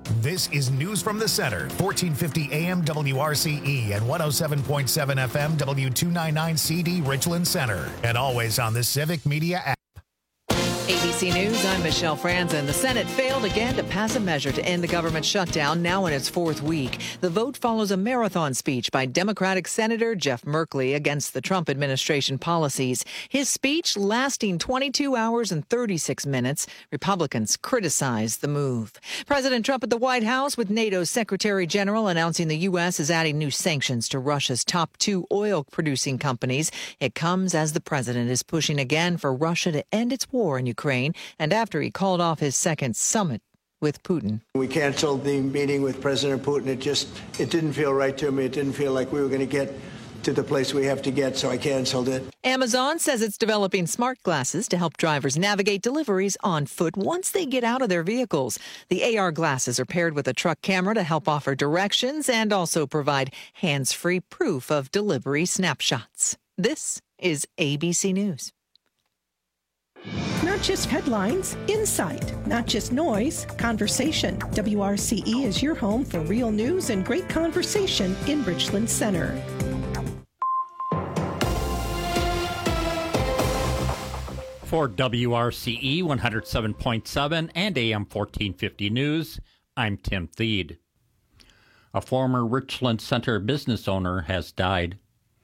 This is News from the Center, 1450 AM WRCE and 107.7 FM W299CD Richland Center. And always on the Civic Media app. ABC News, I'm Michelle Franzen. The Senate failed again to pass a measure to end the government shutdown now in its fourth week. The vote follows a marathon speech by Democratic Senator Jeff Merkley against the Trump administration policies. His speech lasting 22 hours and 36 minutes. Republicans criticized the move. President Trump at the White House with NATO's Secretary General announcing the U.S. is adding new sanctions to Russia's top two oil-producing companies. It comes as the president is pushing again for Russia to end its war in Ukraine, and after he called off his second summit with Putin. We canceled the meeting with President Putin. It didn't feel right to me. It didn't feel like we were going to get to the place we have to get, so I canceled it. Amazon says it's developing smart glasses to help drivers navigate deliveries on foot once they get out of their vehicles. The AR glasses are paired with a truck camera to help offer directions and also provide hands-free proof of delivery snapshots. This is ABC News. Not just headlines, insight. Not just noise, conversation. WRCE is your home for real news and great conversation in Richland Center. For WRCE 107.7 and AM 1450 News, I'm Tim Thede. A former Richland Center business owner has died.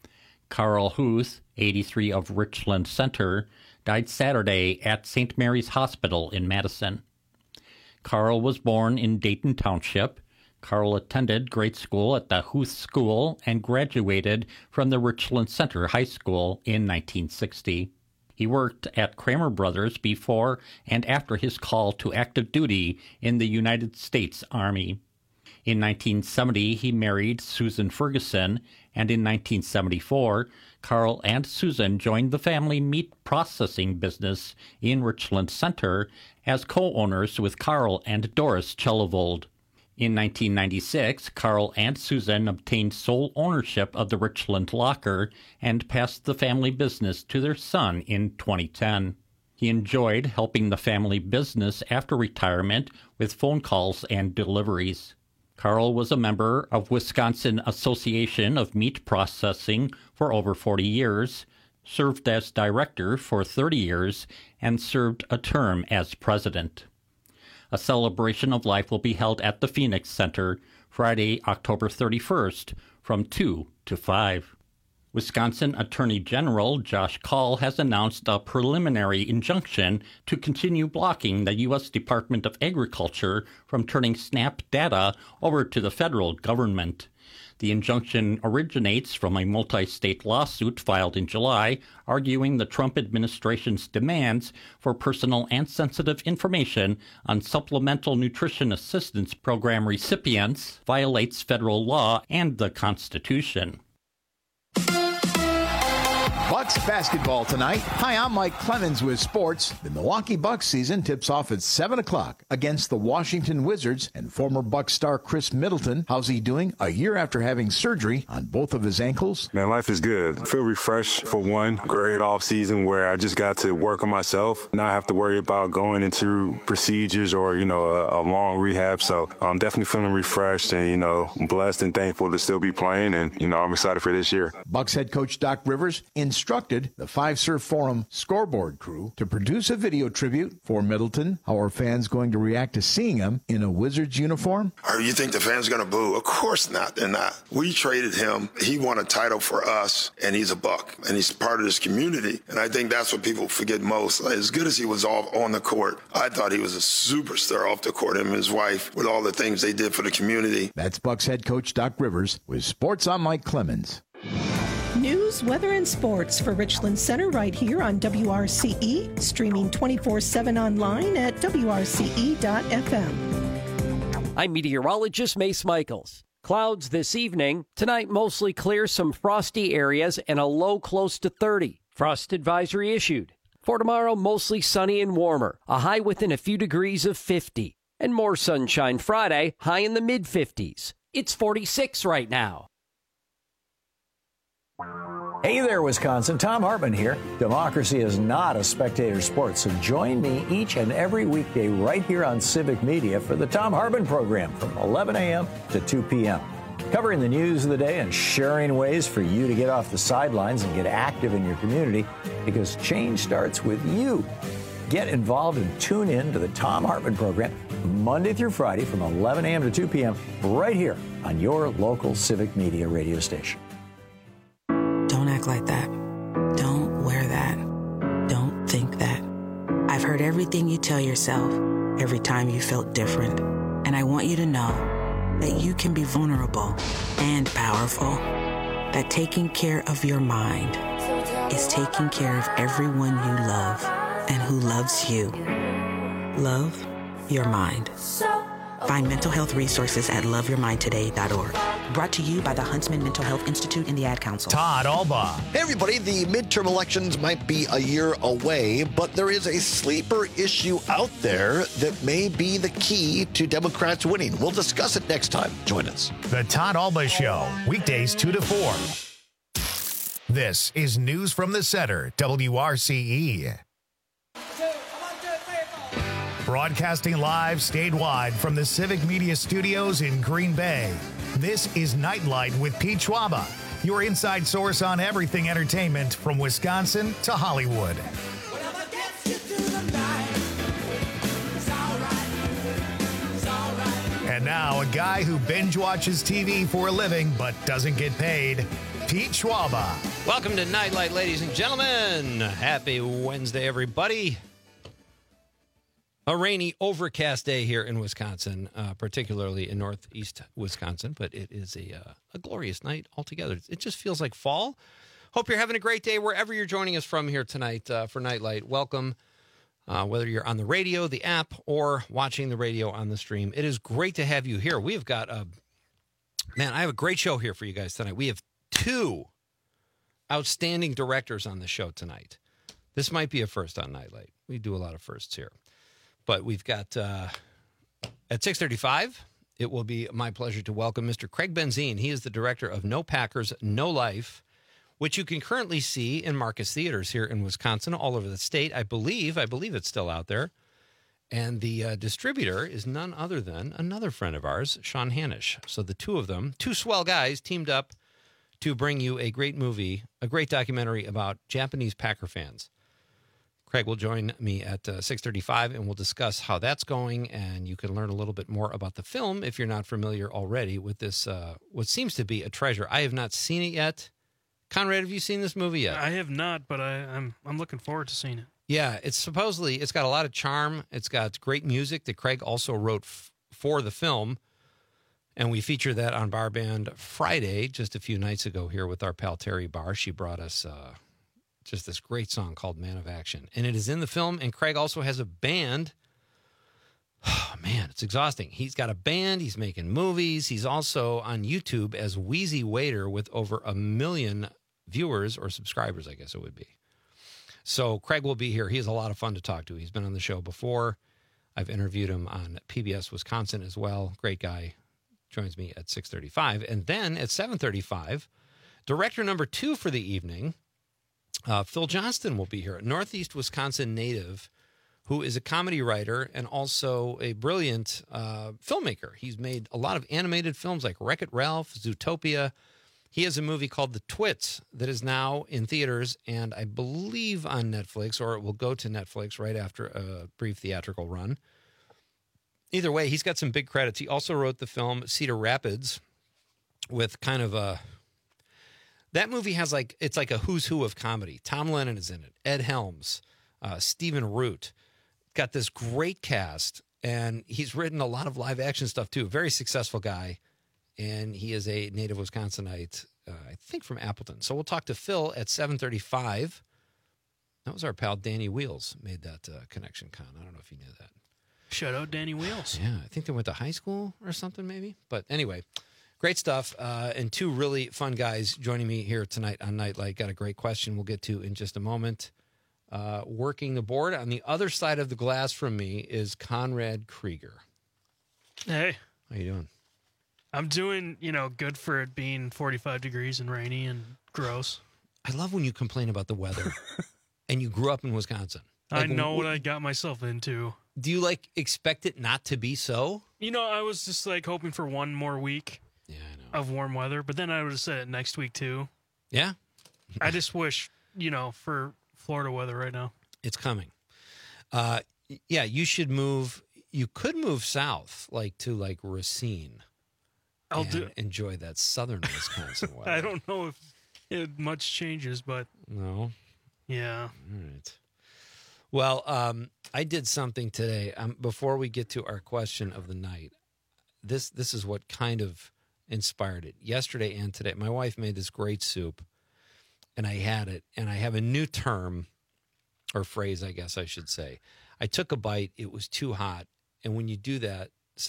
Carl Huth, 83 of Richland Center, died Saturday at St. Mary's Hospital in Madison. Carl was born in Dayton Township. Carl attended grade school at the Huth School and graduated from the Richland Center High School in 1960. He worked at Kramer Brothers before and after his call to active duty in the United States Army. In 1970, he married Susan Ferguson, and in 1974, Carl and Susan joined the family meat processing business in Richland Center as co-owners with Carl and Doris Chellevold. In 1996, Carl and Susan obtained sole ownership of the Richland Locker and passed the family business to their son in 2010. He enjoyed helping the family business after retirement with phone calls and deliveries. Carl was a member of Wisconsin Association of Meat Processing for over 40 years, served as director for 30 years, and served a term as president. A celebration of life will be held at the Phoenix Center Friday, October 31st from 2 to 5. Wisconsin Attorney General Josh Kaul has announced a preliminary injunction to continue blocking the U.S. Department of Agriculture from turning SNAP data over to the federal government. The injunction originates from a multi-state lawsuit filed in July, arguing the Trump administration's demands for personal and sensitive information on Supplemental Nutrition Assistance Program recipients violates federal law and the Constitution. Bucks basketball tonight. Hi, I'm Mike Clemens with sports. The Milwaukee Bucks season tips off at 7 o'clock against the Washington Wizards and former Bucks star Chris Middleton. How's he doing a year after having surgery on both of his ankles? Man, life is good. I feel refreshed for one. Great off season where I just got to work on myself. Not have to worry about going into procedures or, a long rehab. So I'm definitely feeling refreshed and, blessed and thankful to still be playing. And, I'm excited for this year. Bucks head coach Doc Rivers instructed the Five Surf Forum scoreboard crew to produce a video tribute for Middleton. How are fans going to react to seeing him in a Wizards uniform? Or you think the fans are going to boo? Of course not. They're not. We traded him. He won a title for us, and he's a Buck, and he's part of this community. And I think that's what people forget most. Like, as good as he was off on the court, I thought he was a superstar off the court, him and his wife, with all the things they did for the community. That's Bucks head coach Doc Rivers with Sports. I'm Mike Clemens. News, weather, and sports for Richland Center right here on WRCE, streaming 24/7 online at WRCE.FM. I'm meteorologist Mace Michaels. Clouds this evening. Tonight, mostly clear, some frosty areas, and a low close to 30. Frost advisory issued. For tomorrow, mostly sunny and warmer, a high within a few degrees of 50. And more sunshine Friday, high in the mid-50s. It's 46 right now. Hey there, Wisconsin. Tom Hartman here. Democracy is not a spectator sport, so join me each and every weekday right here on Civic Media for the Tom Hartman program from 11 a.m. to 2 p.m. Covering the news of the day and sharing ways for you to get off the sidelines and get active in your community, because change starts with you. Get involved and tune in to the Tom Hartman program Monday through Friday from 11 a.m. to 2 p.m. right here on your local Civic Media radio station. Don't act like that. Don't wear that. Don't think that. I've heard everything you tell yourself every time you felt different. And I want you to know that you can be vulnerable and powerful. That taking care of your mind is taking care of everyone you love and who loves you. Love your mind. Find mental health resources at loveyourmindtoday.org. Brought to you by the Huntsman Mental Health Institute and the Ad Council. Todd Alba. Hey, everybody. The midterm elections might be a year away, but there is a sleeper issue out there that may be the key to Democrats winning. We'll discuss it next time. Join us. The Todd Alba Show, weekdays 2 to 4. This is News from the Center, WRCE. Broadcasting live statewide from the Civic Media Studios in Green Bay. This is Nightlight with Pete Schwaba, your inside source on everything entertainment from Wisconsin to Hollywood. And now, a guy who binge watches TV for a living but doesn't get paid, Pete Schwaba. Welcome to Nightlight, ladies and gentlemen. Happy Wednesday, everybody. A rainy, overcast day here in Wisconsin, particularly in northeast Wisconsin, but it is a glorious night altogether. It just feels like fall. Hope you're having a great day wherever you're joining us from here tonight for Nightlight. Welcome, whether you're on the radio, the app, or watching the radio on the stream. It is great to have you here. We've got I have a great show here for you guys tonight. We have two outstanding directors on the show tonight. This might be a first on Nightlight. We do a lot of firsts here. But we've got, at 6:35, it will be my pleasure to welcome Mr. Craig Benzine. He is the director of No Packers, No Life, which you can currently see in Marcus Theaters here in Wisconsin, all over the state. I believe it's still out there. And the distributor is none other than another friend of ours, Sean Hanisch. So the two of them, two swell guys, teamed up to bring you a great movie, a great documentary about Japanese Packer fans. Craig will join me at 6:35, and we'll discuss how that's going, and you can learn a little bit more about the film if you're not familiar already with this, what seems to be a treasure. I have not seen it yet. Conrad, have you seen this movie yet? I have not, but I'm looking forward to seeing it. Yeah, it's got a lot of charm. It's got great music that Craig also wrote for the film, and we featured that on Bar Band Friday just a few nights ago here with our pal Terry Barr. She brought us just this great song called Man of Action. And it is in the film, and Craig also has a band. Oh, man, it's exhausting. He's got a band. He's making movies. He's also on YouTube as Wheezy Waiter with over 1 million viewers or subscribers, I guess it would be. So Craig will be here. He is a lot of fun to talk to. He's been on the show before. I've interviewed him on PBS Wisconsin as well. Great guy. Joins me at 6:35. And then at 7:35, director number 2 for the evening, Phil Johnston will be here, a Northeast Wisconsin native who is a comedy writer and also a brilliant filmmaker. He's made a lot of animated films like Wreck-It Ralph, Zootopia. He has a movie called The Twits that is now in theaters and I believe on Netflix, or it will go to Netflix right after a brief theatrical run. Either way, he's got some big credits. He also wrote the film Cedar Rapids with kind of a... That movie has it's like a who's who of comedy. Tom Lennon is in it. Ed Helms, Stephen Root. Got this great cast, and he's written a lot of live action stuff too. Very successful guy, and he is a native Wisconsinite, I think from Appleton. So we'll talk to Phil at 7:35. That was our pal Danny Wheels made that connection, Con. I don't know if you knew that. Shout out Danny Wheels. Yeah, I think they went to high school or something maybe. But anyway... Great stuff, and two really fun guys joining me here tonight on Nightlight. Got a great question we'll get to in just a moment. Working the board on the other side of the glass from me is Conrad Krieger. Hey. How you doing? I'm doing, good for it being 45 degrees and rainy and gross. I love when you complain about the weather and you grew up in Wisconsin. I know what I got myself into. Do you expect it not to be so? I was just hoping for one more week of warm weather, but then I would have said it next week too. Yeah. I just wish, for Florida weather right now. It's coming. Yeah, you should move. You could move south, to Racine. I'll enjoy that southern Wisconsin weather. I don't know if much changes, but no. Yeah. All right. Well, I did something today. Before we get to our question of the night, this is what kind of inspired it. Yesterday and today, my wife made this great soup, and I had it, and I have a new term or phrase, I guess I should say. I took a bite. It was too hot. And when you do that,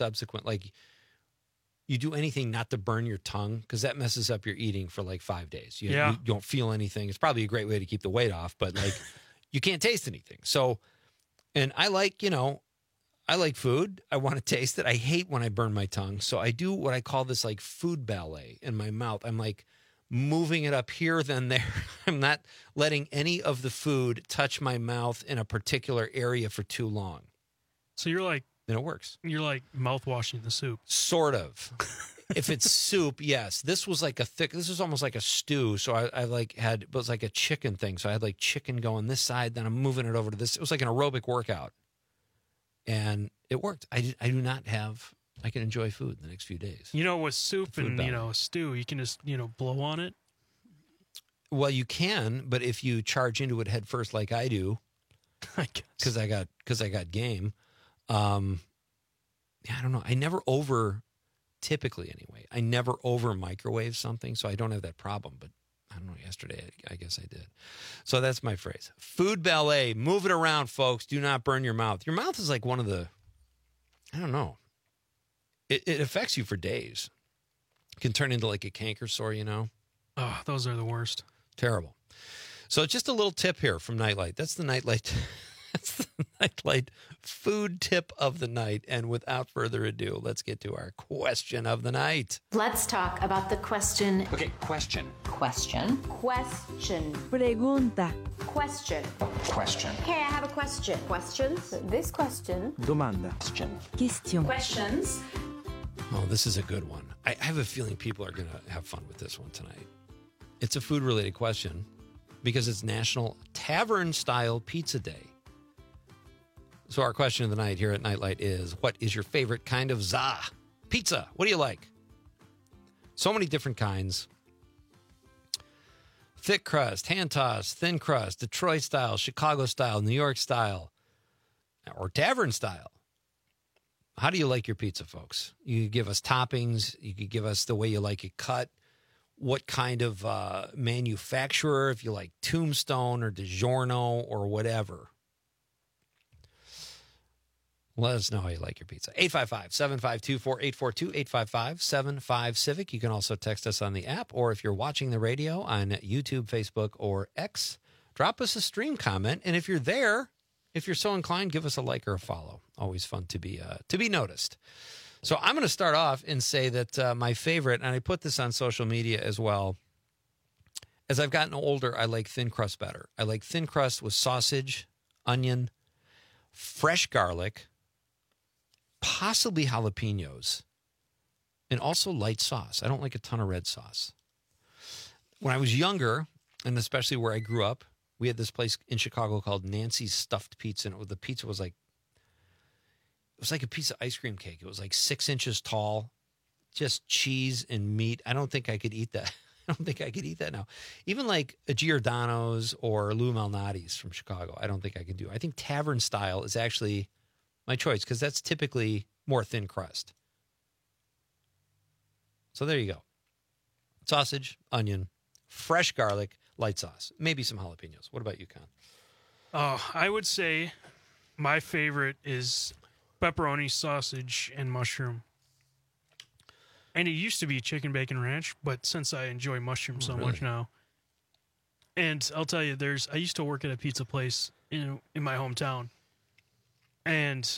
you do anything not to burn your tongue, because that messes up your eating for 5 days. You don't feel anything. It's probably a great way to keep the weight off, but you can't taste anything. So, and I like food. I want to taste it. I hate when I burn my tongue. So I do what I call this food ballet in my mouth. I'm moving it up here, then there. I'm not letting any of the food touch my mouth in a particular area for too long. So you're then it works. You're mouthwashing the soup. Sort of. If it's soup, yes. This was this was almost like a stew. So I it was like a chicken thing. So I had chicken going this side, then I'm moving it over to this. It was like an aerobic workout. And it worked. I can enjoy food in the next few days. With soup and, a stew, you can just, blow on it. Well, you can, but if you charge into it head first like I do, because I got game, I don't know. I never typically anyway, I never over microwave something, so I don't have that problem. But I don't know, yesterday, I guess I did. So that's my phrase. Food ballet. Move it around, folks. Do not burn your mouth. Your mouth is one of the, I don't know. It affects you for days. It can turn into a canker sore, Oh, those are the worst. Terrible. So just a little tip here from Nightlight. That's the Nightlight. That's the Nightlight food tip of the night. And without further ado, let's get to our question of the night. Let's talk about the question. Okay, question. Question. Pregunta. Question. Question. Hey, I have a question. Questions? This question. Domanda. Question. Questions. Oh, this is a good one. I have a feeling people are going to have fun with this one tonight. It's a food-related question because it's National Tavern-Style Pizza Day. So our question of the night here at Nightlight is, what is your favorite kind of pizza? What do you like? So many different kinds. Thick crust, hand tossed, thin crust, Detroit style, Chicago style, New York style, or tavern style. How do you like your pizza, folks? You could give us toppings. You could give us the way you like it cut. What kind of manufacturer, if you like Tombstone or DiGiorno or whatever. Let us know how you like your pizza. 855-752-4842, 855-75-CIVIC. You can also text us on the app, or if you're watching the radio on YouTube, Facebook, or X, drop us a stream comment. And if you're there, if you're so inclined, give us a like or a follow. Always fun to be noticed. So I'm going to start off and say that my favorite, and I put this on social media as well, as I've gotten older, I like thin crust better. I like thin crust with sausage, onion, fresh garlic, possibly jalapenos, and also light sauce. I don't like a ton of red sauce. When I was younger, and especially where I grew up, we had this place in Chicago called Nancy's Stuffed Pizza, and the pizza was like a piece of ice cream cake. It was 6 inches tall, just cheese and meat. I don't think I could eat that. I don't think I could eat that now. Even a Giordano's or Lou Malnati's from Chicago, I don't think I can do. I think tavern style is actually my choice because that's typically more thin crust. So there you go. Sausage, onion, fresh garlic, light sauce, maybe some jalapenos. What about you, Con? I would say my favorite is pepperoni, sausage, and mushroom. And it used to be chicken bacon ranch, but since I enjoy mushroom so much now. And I'll tell you, I used to work at a pizza place in my hometown. And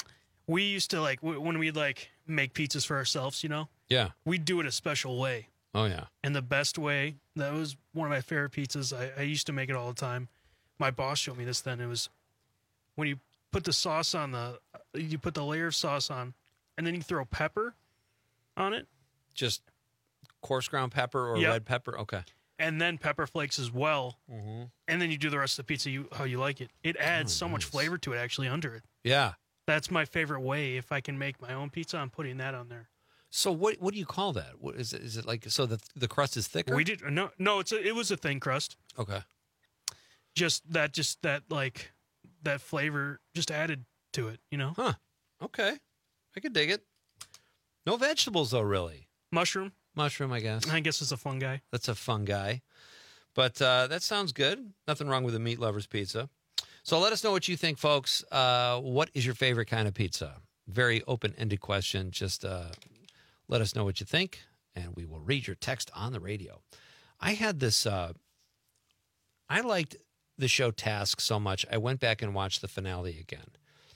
we used to when we'd make pizzas for ourselves, Yeah. We'd do it a special way. Oh, yeah. And the best way, that was one of my favorite pizzas. I used to make it all the time. My boss showed me this then. It was when you put the sauce on you put the layer of sauce on, and then you throw pepper on it. Just coarse ground pepper or red pepper? Okay. And then pepper flakes as well. Mm-hmm. And then you do the rest of the pizza how you like it. It adds so much flavor to it actually under it. Yeah. That's my favorite way. If I can make my own pizza, I'm putting that on there. So what do you call that? What is it? Is it like so the crust is thicker? No. It was a thin crust. Okay. Just that like that flavor just added to it, you know? Huh. Okay. I could dig it. No vegetables though, really. Mushroom, I guess. I guess it's a fungi. That's a fungi. But that sounds good. Nothing wrong with a meat lover's pizza. So let us know what you think, folks. What is your favorite kind of pizza? Very open-ended question. Just let us know what you think, and we will read your text on the radio. I had this I liked the show Task so much, I went back and watched the finale again.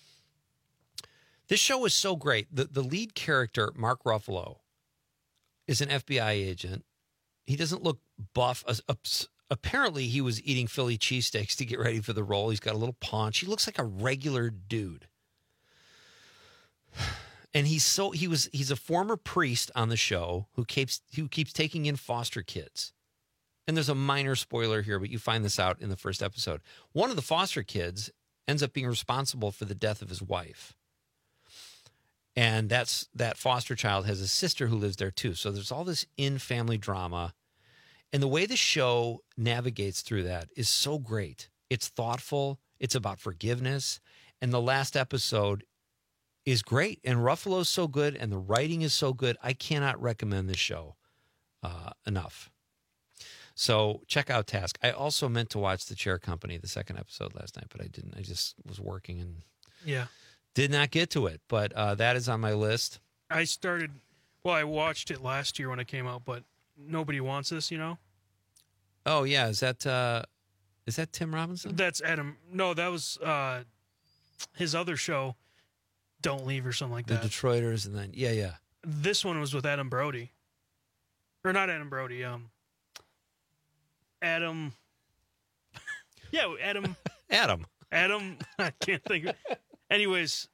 This show was so great. The lead character, Mark Ruffalo, is an FBI agent. He doesn't look buff. Apparently, he was eating Philly cheesesteaks to get ready for the role. He's got a little paunch. He looks like a regular dude. And he's a former priest on the show who keeps taking in foster kids. And there's a minor spoiler here, but you find this out in the first episode. One of the foster kids ends up being responsible for the death of his wife. And that foster child has a sister who lives there too. So there's all this in-family drama. And the way the show navigates through that is so great. It's thoughtful. It's about forgiveness. And the last episode is great. And Ruffalo's so good and the writing is so good. I cannot recommend this show enough. So check out Task. I also meant to watch The Chair Company, the second episode last night, but I didn't. I just was working and did not get to it. But that is on my list. I watched it last year when it came out, but Nobody Wants This, you know? Oh, yeah. Is that Tim Robinson? That's Adam. No, that was his other show, Don't Leave or something like that. The Detroiters, and then, yeah. This one was with Adam Brody. Or not Adam Brody, Adam. Yeah, Adam. Adam, I can't think of it. Anyways,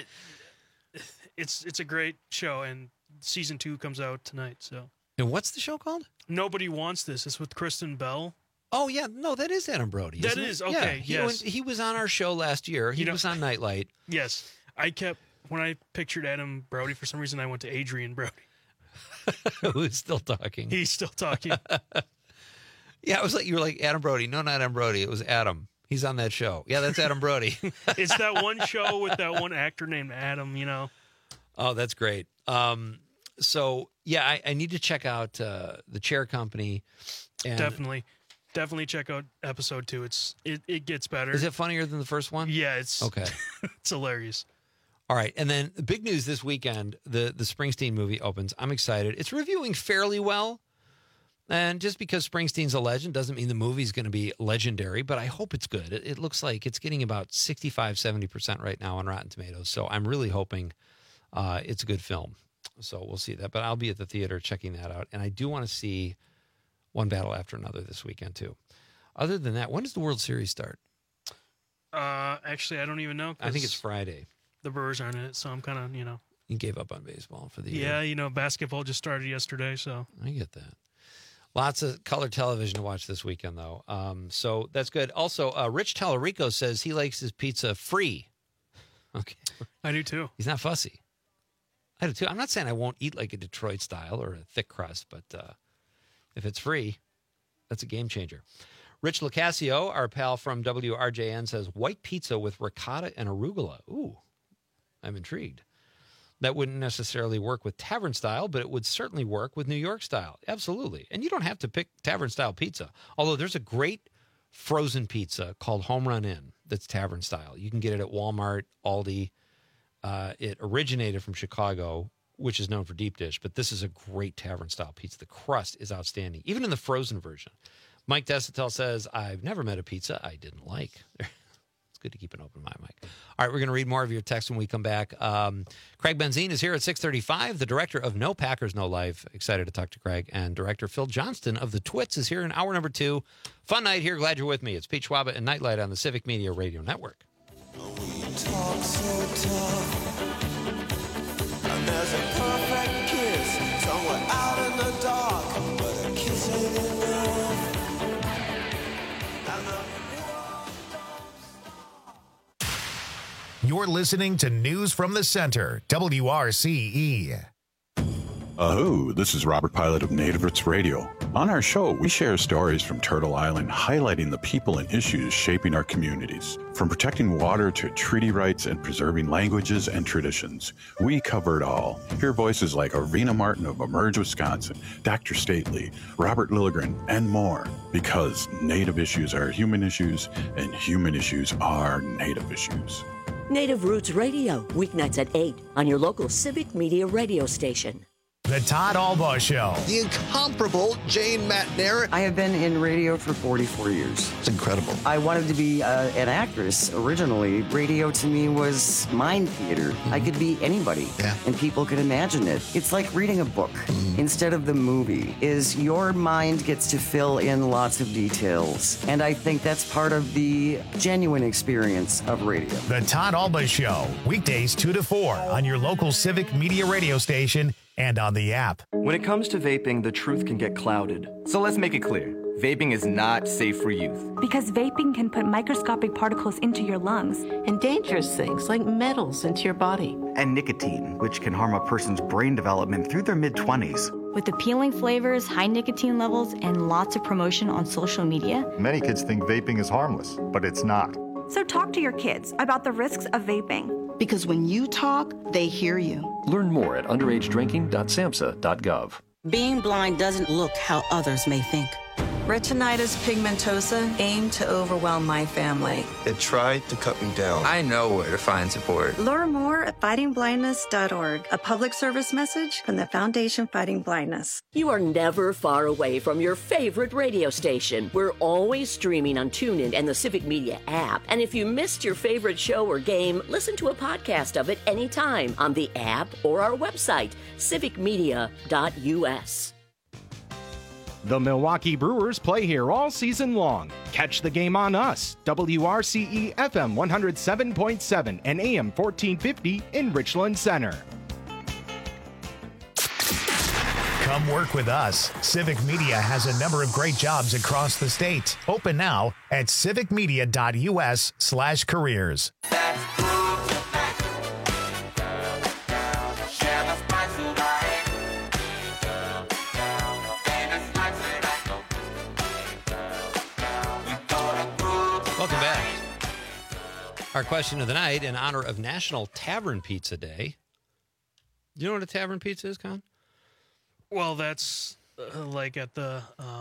it's a great show, and season 2 comes out tonight, so. And what's the show called? Nobody Wants This. It's with Kristen Bell. Oh, yeah. No, that is Adam Brody. That is, okay, yeah. yes. He was on our show last year. He was on Nightlight. Yes. When I pictured Adam Brody, for some reason I went to Adrian Brody. Who's still talking. He's still talking. Yeah, you were like, Adam Brody. No, not Adam Brody. It was Adam. He's on that show. Yeah, that's Adam Brody. It's that one show with that one actor named Adam, you know. Oh, that's great. So, yeah, I need to check out The Chair Company. And Definitely check out episode 2. It gets better. Is it funnier than the first one? Yeah, it's okay. It's hilarious. All right, and then the big news this weekend, the Springsteen movie opens. I'm excited. It's reviewing fairly well. And just because Springsteen's a legend doesn't mean the movie's going to be legendary, but I hope it's good. It looks like it's getting about 65-70% right now on Rotten Tomatoes. So I'm really hoping it's a good film. So we'll see that. But I'll be at the theater checking that out. And I do want to see One Battle After Another this weekend, too. Other than that, when does the World Series start? Actually, I don't even know. I think it's Friday. The Brewers aren't in it, so I'm kind of, You gave up on baseball for the year. Yeah, basketball just started yesterday, so. I get that. Lots of color television to watch this weekend, though. So that's good. Also, Rich Tallarico says he likes his pizza free. Okay. I do, too. He's not fussy. I do, too. I'm not saying I won't eat like a Detroit style or a thick crust, but if it's free, that's a game changer. Rich Locascio, our pal from WRJN, says white pizza with ricotta and arugula. Ooh, I'm intrigued. That wouldn't necessarily work with tavern style, but it would certainly work with New York style. Absolutely. And you don't have to pick tavern style pizza. Although there's a great frozen pizza called Home Run Inn that's tavern style. You can get it at Walmart, Aldi. It originated from Chicago, which is known for deep dish, but this is a great tavern style pizza. The crust is outstanding, even in the frozen version. Mike Desitel says, I've never met a pizza I didn't like. It's good to keep an open mind, Mike. All right, we're going to read more of your text when we come back. Craig Benzine is here at 6:35, the director of No Packers, No Life. Excited to talk to Craig. And director Phil Johnston of The Twits is here in hour number 2. Fun night here. Glad you're with me. It's Pete Schwaba and Nightlight on the Civic Media Radio Network. We talk so tough, and there's a perfect kiss somewhere out in the dark, but a kiss ain't enough. You're listening to News from the Center, WRCE. This is Robert Pilot of Native Roots Radio. On our show, we share stories from Turtle Island, highlighting the people and issues shaping our communities. From protecting water to treaty rights and preserving languages and traditions, we cover it all. Hear voices like Arvina Martin of Emerge, Wisconsin, Dr. Stately, Robert Lilligren, and more. Because Native issues are human issues, and human issues are Native issues. Native Roots Radio, weeknights at 8 on your local Civic Media radio station. The Todd Albaugh Show. The incomparable Jane Matner. I have been in radio for 44 years. It's incredible. I wanted to be an actress originally. Radio to me was mind theater. Mm-hmm. I could be anybody, and people could imagine it. It's like reading a book instead of the movie. Is your mind gets to fill in lots of details, and I think that's part of the genuine experience of radio. The Todd Albaugh Show, weekdays 2 to 4 on your local Civic Media radio station and on the app. When it comes to vaping, the truth can get clouded. So let's make it clear. Vaping is not safe for youth. Because vaping can put microscopic particles into your lungs. And dangerous things like metals into your body. And nicotine, which can harm a person's brain development through their mid-20s. With appealing flavors, high nicotine levels, and lots of promotion on social media. Many kids think vaping is harmless, but it's not. So talk to your kids about the risks of vaping. Because when you talk, they hear you. Learn more at underagedrinking.samhsa.gov. Being blind doesn't look how others may think. Retinitis pigmentosa aimed to overwhelm my family. It tried to cut me down. I know where to find support. Learn more at fightingblindness.org, a public service message from the Foundation Fighting Blindness. You are never far away from your favorite radio station. We're always streaming on TuneIn and the Civic Media app. And if you missed your favorite show or game, listen to a podcast of it anytime on the app or our website, civicmedia.us. The Milwaukee Brewers play here all season long. Catch the game on us, WRCE FM 107.7 and AM 1450 in Richland Center. Come work with us. Civic Media has a number of great jobs across the state. Open now at civicmedia.us/careers. Welcome back. Our question of the night in honor of National Tavern Pizza Day. Do you know what a tavern pizza is, Con? Well, that's like at the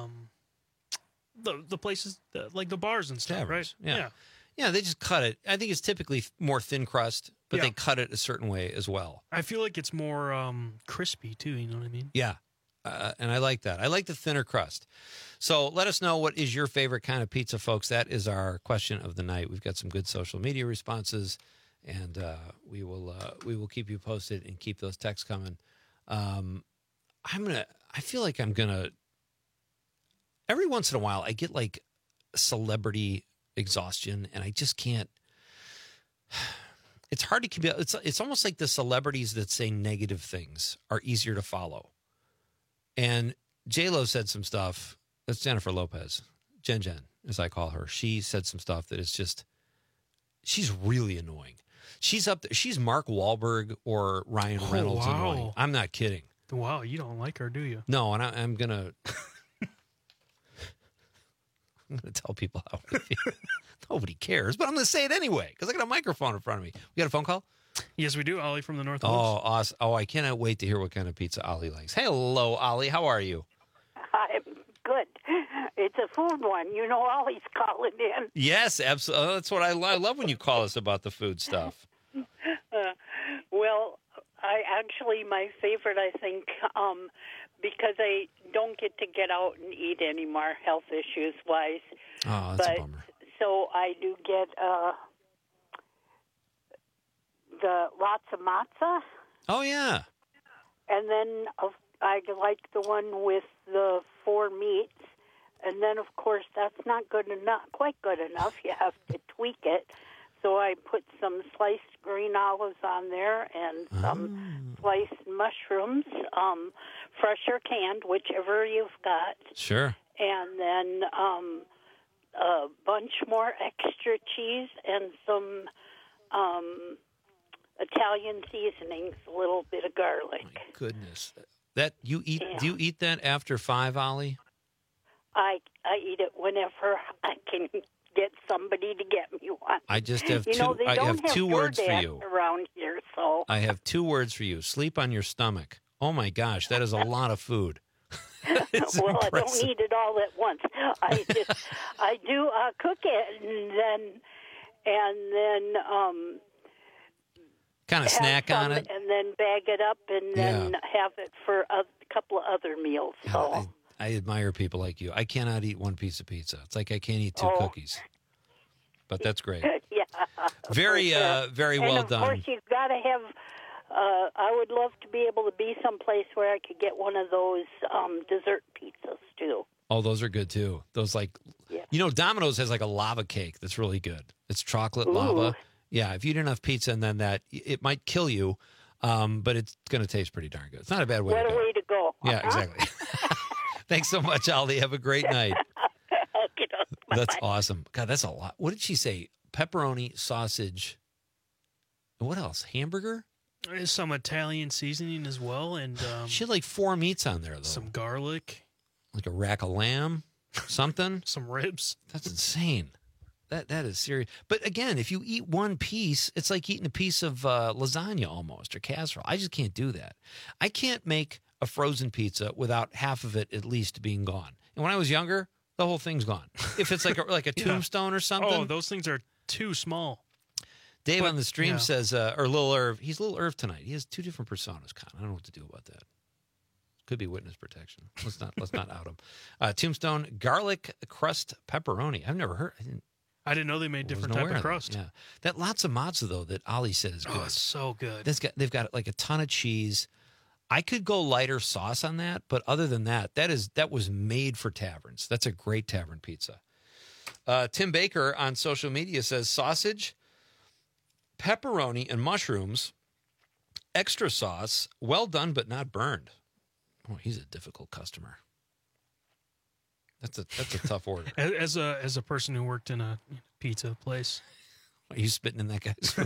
places, like the bars and stuff, Taverns, right? Yeah, they just cut it. I think it's typically more thin crust, but they cut it a certain way as well. I feel like it's more crispy, too, you know what I mean? Yeah, and I like that. I like the thinner crust. So let us know, what is your favorite kind of pizza, folks? That is our question of the night. We've got some good social media responses, and we will keep you posted and keep those texts coming. I feel like I'm gonna, every once in a while I get like celebrity exhaustion, and I just can't. It's hard to keep it. It's almost like the celebrities that say negative things are easier to follow. And J-Lo said some stuff. That's Jennifer Lopez, Jen, as I call her. She said some stuff that is just, she's really annoying. She's up there. She's Mark Wahlberg or Ryan Reynolds annoying. I'm not kidding. Wow, you don't like her, do you? No, and I'm gonna tell people how I feel. Nobody cares, but I'm gonna say it anyway because I got a microphone in front of me. We got a phone call? Yes, we do. Ollie from the Northwoods. Oh, awesome. Oh, I cannot wait to hear what kind of pizza Ollie likes. Hello, Ollie. How are you? I'm good. It's a food one. You know, Ollie's calling in. Yes, absolutely. That's what I love when you call us about the food stuff. Well, my favorite, I think, because I don't get out and eat anymore, health issues wise. Oh, that's a bummer. So I do get the lots of matzah. Oh, yeah. And then I like the one with the 4 meats. And then, of course, that's not good enough, quite good enough. You have to tweak it. So I put some sliced green olives on there and some sliced mushrooms, fresh or canned, whichever you've got. Sure. And then a bunch more extra cheese and some Italian seasonings, a little bit of garlic. My goodness. That you eat? Yeah. Do you eat that after 5, Ollie? I eat it whenever I can get somebody to get me one. I just have They don't I have have 2 words for you around here, so I have 2 words for you. Sleep on your stomach. Oh my gosh, that is a lot of food. Well, impressive. I don't eat it all at once. I do cook it and then kind of snack on it, and then bag it up, and then have it for a couple of other meals. So. I admire people like you. I cannot eat 1 piece of pizza. It's like I can't eat 2 cookies. But that's great. Yeah. Very, very well done. Of course, you've got to have. I would love to be able to be someplace where I could get one of those dessert pizzas too. Oh, those are good too. Those Domino's has like a lava cake that's really good. It's chocolate lava. Yeah, if you eat enough pizza and then that, it might kill you, but it's going to taste pretty darn good. It's not a bad way to go. What a way to go. Yeah, exactly. Thanks so much, Ollie. Have a great night. Okay, that's awesome. God, that's a lot. What did she say? Pepperoni, sausage. What else? Hamburger? There's some Italian seasoning as well. And she had like 4 meats on there, though. Some garlic. Like a rack of lamb, something. Some ribs. That's insane. That is serious. But again, if you eat 1 piece, it's like eating a piece of lasagna almost, or casserole. I just can't do that. I can't make a frozen pizza without half of it at least being gone. And when I was younger, the whole thing's gone. If it's like a tombstone or something. Oh, those things are too small. Dave on the stream says, or Lil Irv, he's Lil Irv tonight. He has 2 different personas, Con. I don't know what to do about that. Could be witness protection. Let's not out him. Tombstone garlic crust pepperoni. I've never heard. I didn't know they made different type of crust. Yeah, that lots of matzo though that Ollie said is good. Oh, it's so good. They've got like a ton of cheese. I could go lighter sauce on that, but other than that, that was made for taverns. That's a great tavern pizza. Tim Baker on social media says sausage, pepperoni, and mushrooms, extra sauce, well done but not burned. Oh, he's a difficult customer. That's a tough order. As a person who worked in a pizza place. Are you spitting in that guy's?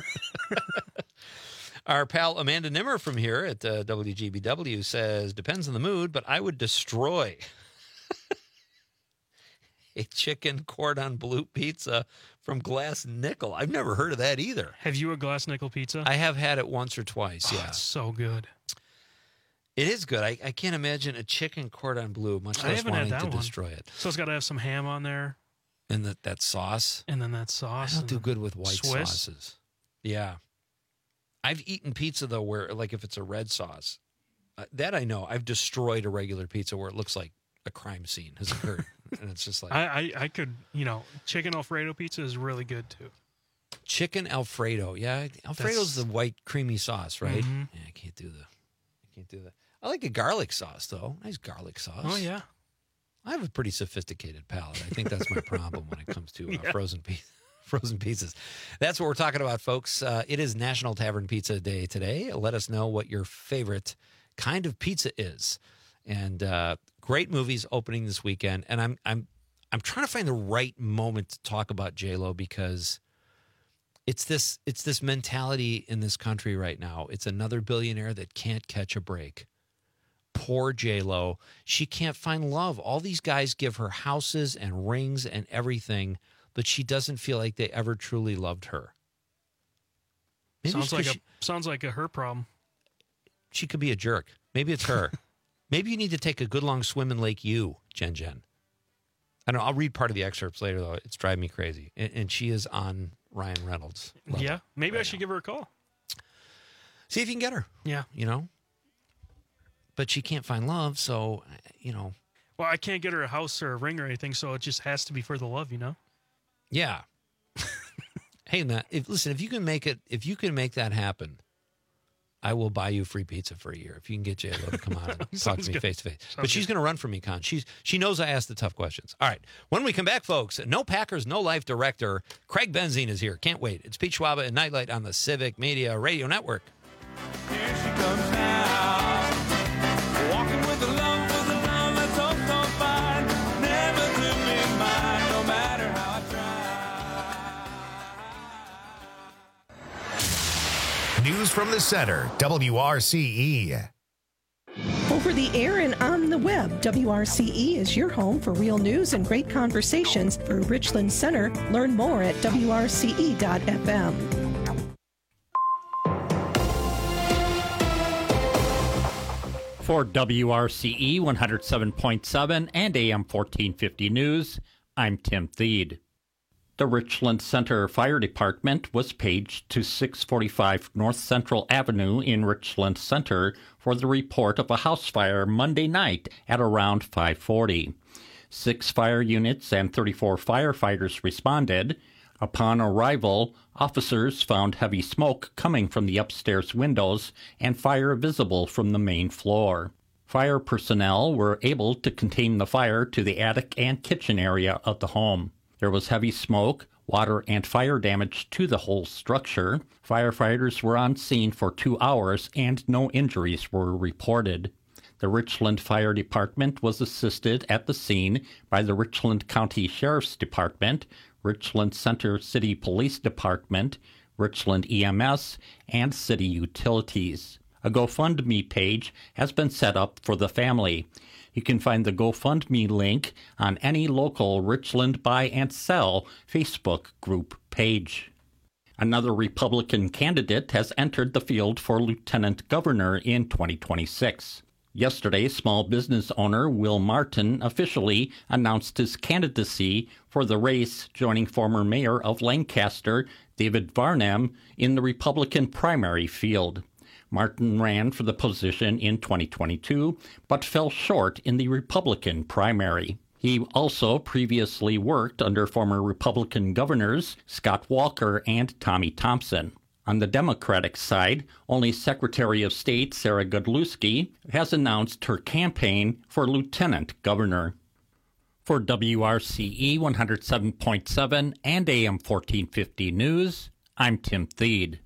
Our pal Amanda Nimmer from here at WGBW says, depends on the mood, but I would destroy a chicken cordon bleu pizza from Glass Nickel. I've never heard of that either. Have you a Glass Nickel pizza? I have had it once or twice, yeah. It's so good. It is good. I can't imagine a chicken cordon bleu, much less wanting to destroy it. So it's got to have some ham on there. And that sauce. And then that sauce. I don't do good with white sauces. Yeah. I've eaten pizza, though, where, like, if it's a red sauce, that I know. I've destroyed a regular pizza where it looks like a crime scene has occurred. And it's just like... I could, chicken Alfredo pizza is really good, too. Chicken Alfredo. Yeah, Alfredo's the white creamy sauce, right? Mm-hmm. Yeah, I can't do that. I like a garlic sauce, though. Nice garlic sauce. Oh, yeah. I have a pretty sophisticated palate. I think that's my problem when it comes to frozen pizzas. That's what we're talking about, folks. It is National Tavern Pizza Day today. Let us know what your favorite kind of pizza is. And great movies opening this weekend. And I'm trying to find the right moment to talk about J-Lo because it's this mentality in this country right now. It's another billionaire that can't catch a break. Poor J-Lo. She can't find love. All these guys give her houses and rings and everything, but she doesn't feel like they ever truly loved her. Maybe sounds like a her problem. She could be a jerk. Maybe it's her. Maybe you need to take a good long swim in Lake U, Jen. I don't know. I'll read part of the excerpts later, though. It's driving me crazy. And she is on Ryan Reynolds' level. Yeah. Maybe I should give her a call. See if you can get her. Yeah. But she can't find love, so, Well, I can't get her a house or a ring or anything, so it just has to be for the love, Yeah. Hey, Matt, if you can make that happen, I will buy you free pizza for a year if you can get J-Lo to come on and talk to me face to face. But she's going to run for me, Con. She knows I ask the tough questions. All right. When we come back, folks, No Packers, No Life director Craig Benzine is here. Can't wait. It's Pete Schwaba and Nightlight on the Civic Media Radio Network. Here she comes now, walking with the love that's so fine, never to be mine, no matter how I try. News from the center, WRCE. Over the air and on the web, WRCE is your home for real news and great conversations for Richland Center. Learn more at WRCE.FM. For WRCE 107.7 and AM 1450 News, I'm Tim Thede. The Richland Center Fire Department was paged to 645 North Central Avenue in Richland Center for the report of a house fire Monday night at around 5:40. 6 fire units and 34 firefighters responded. Upon arrival, officers found heavy smoke coming from the upstairs windows and fire visible from the main floor. Fire personnel were able to contain the fire to the attic and kitchen area of the home. There was heavy smoke, water, and fire damage to the whole structure. Firefighters were on scene for 2 hours and no injuries were reported. The Richland Fire Department was assisted at the scene by the Richland County Sheriff's Department, Richland Center City Police Department, Richland EMS, and City Utilities. A GoFundMe page has been set up for the family. You can find the GoFundMe link on any local Richland Buy and Sell Facebook group page. Another Republican candidate has entered the field for lieutenant governor in 2026. Yesterday, small business owner Will Martin officially announced his candidacy for the race, joining former mayor of Lancaster, David Varnam, in the Republican primary field. Martin ran for the position in 2022, but fell short in the Republican primary. He also previously worked under former Republican governors Scott Walker and Tommy Thompson. On the Democratic side, only Secretary of State Sarah Godlewski has announced her campaign for lieutenant governor. For WRCE 107.7 and AM 1450 News, I'm Tim Thede.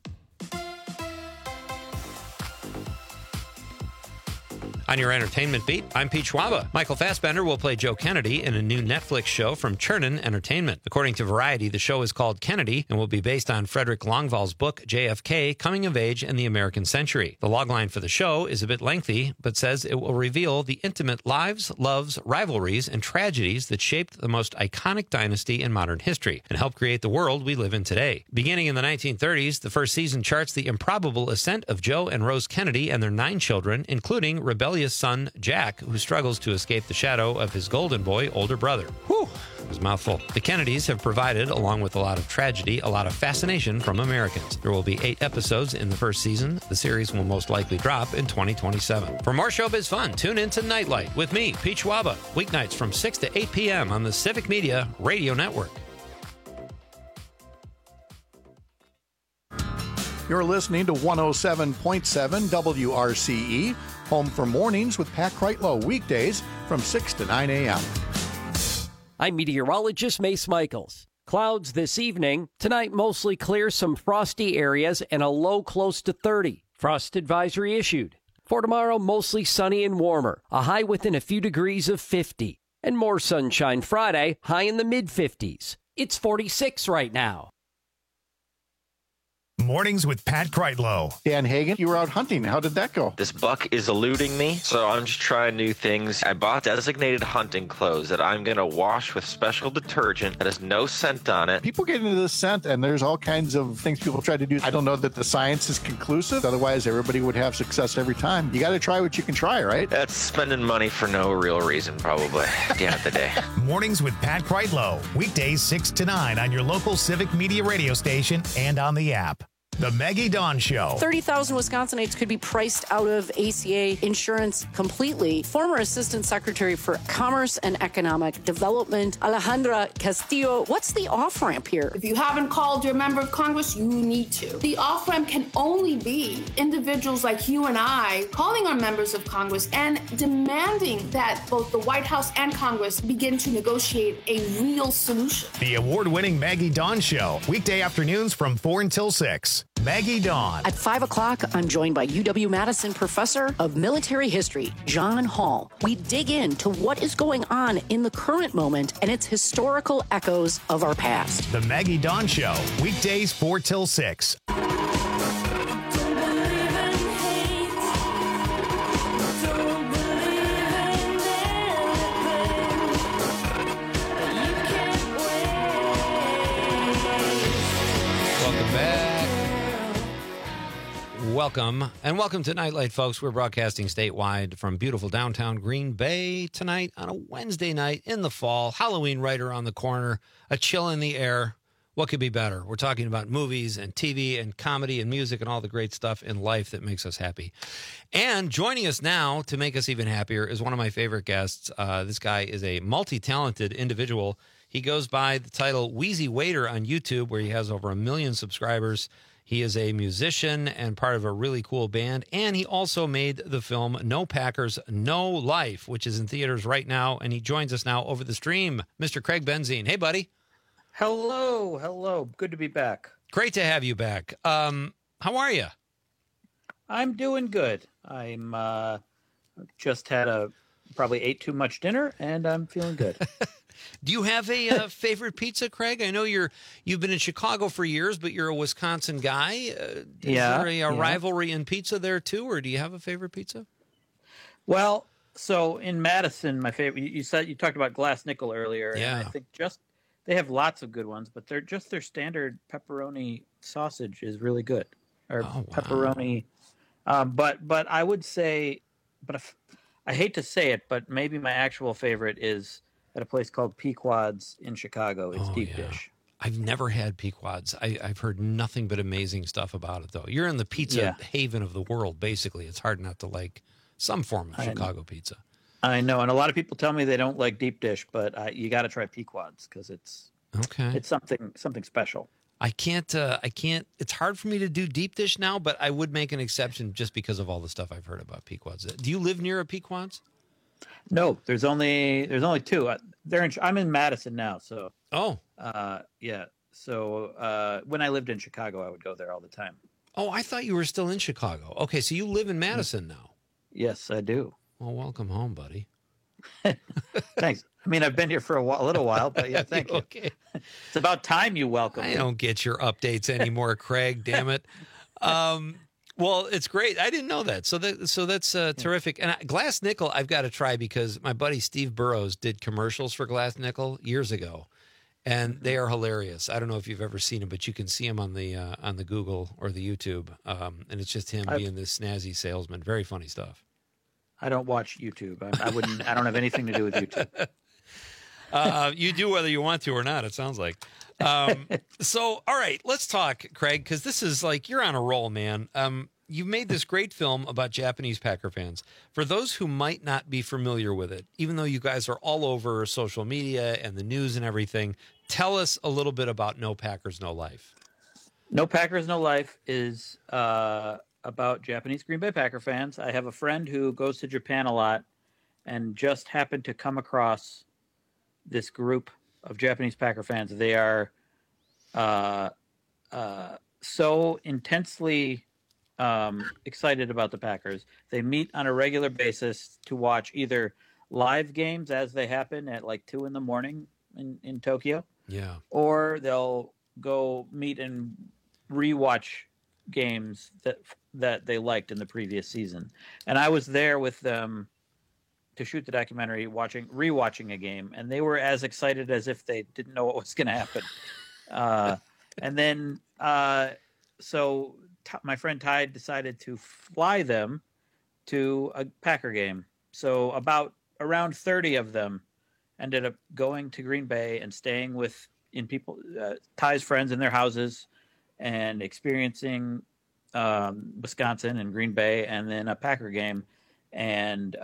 On your entertainment beat, I'm Pete Schwaba. Michael Fassbender will play Joe Kennedy in a new Netflix show from Chernin Entertainment. According to Variety, the show is called Kennedy and will be based on Frederick Longvall's book, JFK, Coming of Age in the American Century. The logline for the show is a bit lengthy, but says it will reveal the intimate lives, loves, rivalries, and tragedies that shaped the most iconic dynasty in modern history and helped create the world we live in today. Beginning in the 1930s, the first season charts the improbable ascent of Joe and Rose Kennedy and their 9 children, including rebellious son Jack, who struggles to escape the shadow of his golden boy older brother. Whew, it was a mouthful. The Kennedys have provided, along with a lot of tragedy, a lot of fascination from Americans. There will be 8 episodes in the first season. The series will most likely drop in 2027. For more showbiz fun, tune in to Nightlight with me, Pete Schwaba, weeknights from 6 to 8 p.m. on the Civic Media Radio Network. You're listening to 107.7 WRCE, home for mornings with Pat Kreitlow, weekdays from 6 to 9 a.m. I'm meteorologist Mace Michaels. Clouds this evening. Tonight, mostly clear, some frosty areas, and a low close to 30. Frost advisory issued. For tomorrow, mostly sunny and warmer. A high within a few degrees of 50. And more sunshine Friday, high in the mid-50s. It's 46 right now. Mornings with Pat Kreitlow. Dan Hagen, you were out hunting. How did that go? This buck is eluding me, so I'm just trying new things. I bought designated hunting clothes that I'm going to wash with special detergent that has no scent on it. People get into this scent, and there's all kinds of things people try to do. I don't know that the science is conclusive. Otherwise, everybody would have success every time. You got to try what you can try, right? That's spending money for no real reason, probably, at the end of the day. Mornings with Pat Kreitlow. Weekdays 6 to 9 on your local Civic Media radio station and on the app. The Maggie Dawn Show. 30,000 Wisconsinites could be priced out of ACA insurance completely. Former Assistant Secretary for Commerce and Economic Development, Alejandra Castillo. What's the off-ramp here? If you haven't called your member of Congress, you need to. The off-ramp can only be individuals like you and I calling our members of Congress and demanding that both the White House and Congress begin to negotiate a real solution. The award-winning Maggie Dawn Show. Weekday afternoons from 4 until 6. Maggie Dawn. At 5 o'clock, I'm joined by UW-Madison Professor of Military History, John Hall. We dig into what is going on in the current moment and its historical echoes of our past. The Maggie Dawn Show. Weekdays 4 till 6. Welcome to Nightlight, folks. We're broadcasting statewide from beautiful downtown Green Bay tonight on a Wednesday night in the fall. Halloween right around the corner, a chill in the air. What could be better? We're talking about movies and TV and comedy and music and all the great stuff in life that makes us happy. And joining us now to make us even happier is one of my favorite guests. This guy is a multi-talented individual. He goes by the title Wheezy Waiter on YouTube, where he has over 1 million subscribers. He is a musician and part of a really cool band, and he also made the film No Packers, No Life, which is in theaters right now, and he joins us now over the stream. Mr. Craig Benzine. Hey, buddy. Hello. Good to be back. Great to have you back. How are you? I'm doing good. I'm just probably ate too much dinner, and I'm feeling good. Do you have a favorite pizza, Craig? I know you've been in Chicago for years, but you're a Wisconsin guy. Is there a rivalry in pizza there too, or do you have a favorite pizza? Well, so in Madison, my favorite. You talked about Glass Nickel earlier. Yeah. And I think they have lots of good ones, but their standard pepperoni sausage is really good, or pepperoni. But I would say, I hate to say it, but maybe my actual favorite is at a place called Pequod's in Chicago. It's deep dish. I've never had Pequod's. I've heard nothing but amazing stuff about it, though. You're in the pizza haven of the world, basically. It's hard not to like some form of Chicago pizza. I know, and a lot of people tell me they don't like deep dish, but you got to try Pequod's because it's something special. I can't. It's hard for me to do deep dish now, but I would make an exception just because of all the stuff I've heard about Pequod's. Do you live near a Pequod's? No, there's only two. I'm in Madison now, so. Yeah. So when I lived in Chicago, I would go there all the time. Oh, I thought you were still in Chicago. Okay, so you live in Madison now. Yes, I do. Well, welcome home, buddy. Thanks. I mean, I've been here for a little while, but yeah, thank you. Okay. It's about time you welcome me. I don't get your updates anymore, Craig. Damn it. Well, it's great. I didn't know that. So that's terrific. And Glass Nickel, I've got to try because my buddy Steve Burrows did commercials for Glass Nickel years ago, and they are hilarious. I don't know if you've ever seen them, but you can see them on the Google or the YouTube, and it's just him being this snazzy salesman. Very funny stuff. I don't watch YouTube. I wouldn't. I don't have anything to do with YouTube. You do whether you want to or not, it sounds like. So, all right, let's talk, Craig, because this is like you're on a roll, man. You made this great film about Japanese Packer fans. For those who might not be familiar with it, even though you guys are all over social media and the news and everything, tell us a little bit about No Packers, No Life. No Packers, No Life is about Japanese Green Bay Packer fans. I have a friend who goes to Japan a lot and just happened to come across this group of Japanese Packer fans. They are so intensely excited about the Packers. They meet on a regular basis to watch either live games as they happen at like 2 a.m. in Tokyo. Yeah. Or they'll go meet and rewatch games that they liked in the previous season. And I was there with them to shoot the documentary, rewatching a game, and they were as excited as if they didn't know what was going to happen. And then, so my friend Ty decided to fly them to a Packer game. So around 30 of them ended up going to Green Bay and staying Ty's friends in their houses and experiencing Wisconsin and Green Bay, and then a Packer game, and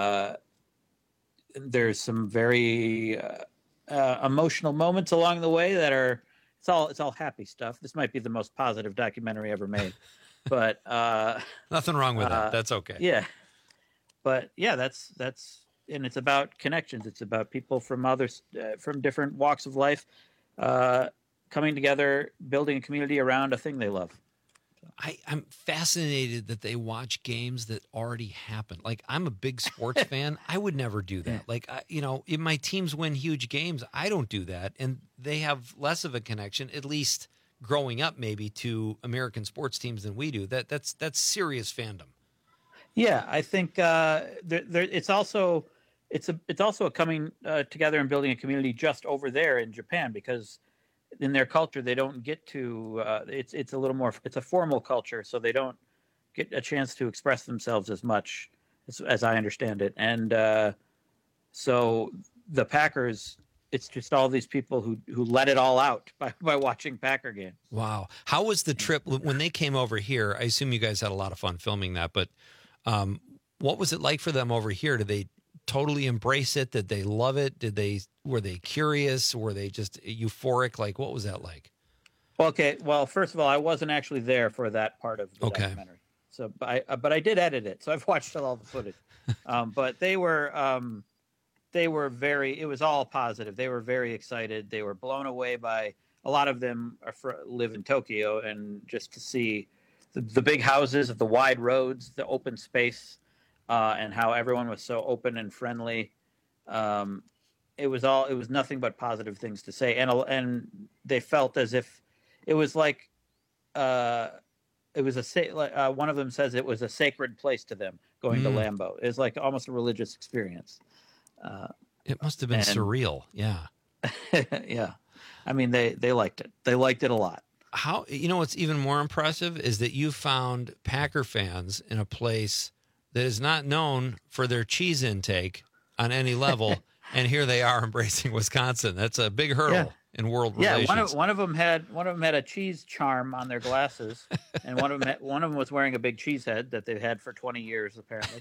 there's some very emotional moments along the way that are it's all happy stuff. This might be the most positive documentary ever made, but nothing wrong with that. That's okay. Yeah, but yeah, that's and it's about connections. It's about people from from different walks of life coming together, building a community around a thing they love. I'm fascinated that they watch games that already happened. Like, I'm a big sports fan. I would never do that. Like, if my teams win huge games, I don't do that. And they have less of a connection, at least growing up, maybe, to American sports teams than we do. That's serious fandom. Yeah, I think it's also a coming together and building a community just over there in Japan, because in their culture they don't get to it's a little more, it's a formal culture, so they don't get a chance to express themselves as much as I understand it. And so the Packers, it's just all these people who let it all out by watching Packer games. Wow. How was the trip when they came over here? I assume you guys had a lot of fun filming that, but what was it like for them over here? Did they totally embrace it? Did they love it? Were they curious? Were they just euphoric? Like, what was that like? Okay. Well, first of all, I wasn't actually there for that part of the documentary. So, but I did edit it. So I've watched all the footage. But they were it was all positive. They were very excited. They were blown away by, a lot of them live in Tokyo, and just to see the big houses, the wide roads, the open space, and how everyone was so open and friendly. It was nothing but positive things to say. And they felt as if it was like, it was one of them says it was a sacred place to them going to Lambeau. It was like almost a religious experience. It must have been surreal. Yeah. Yeah. I mean, they liked it. They liked it a lot. How, what's even more impressive is that you found Packer fans in a place that is not known for their cheese intake on any level. And here they are embracing Wisconsin. That's a big hurdle in world relations. Yeah, one of them had a cheese charm on their glasses, and one of them was wearing a big cheese head that they've had for 20 years apparently.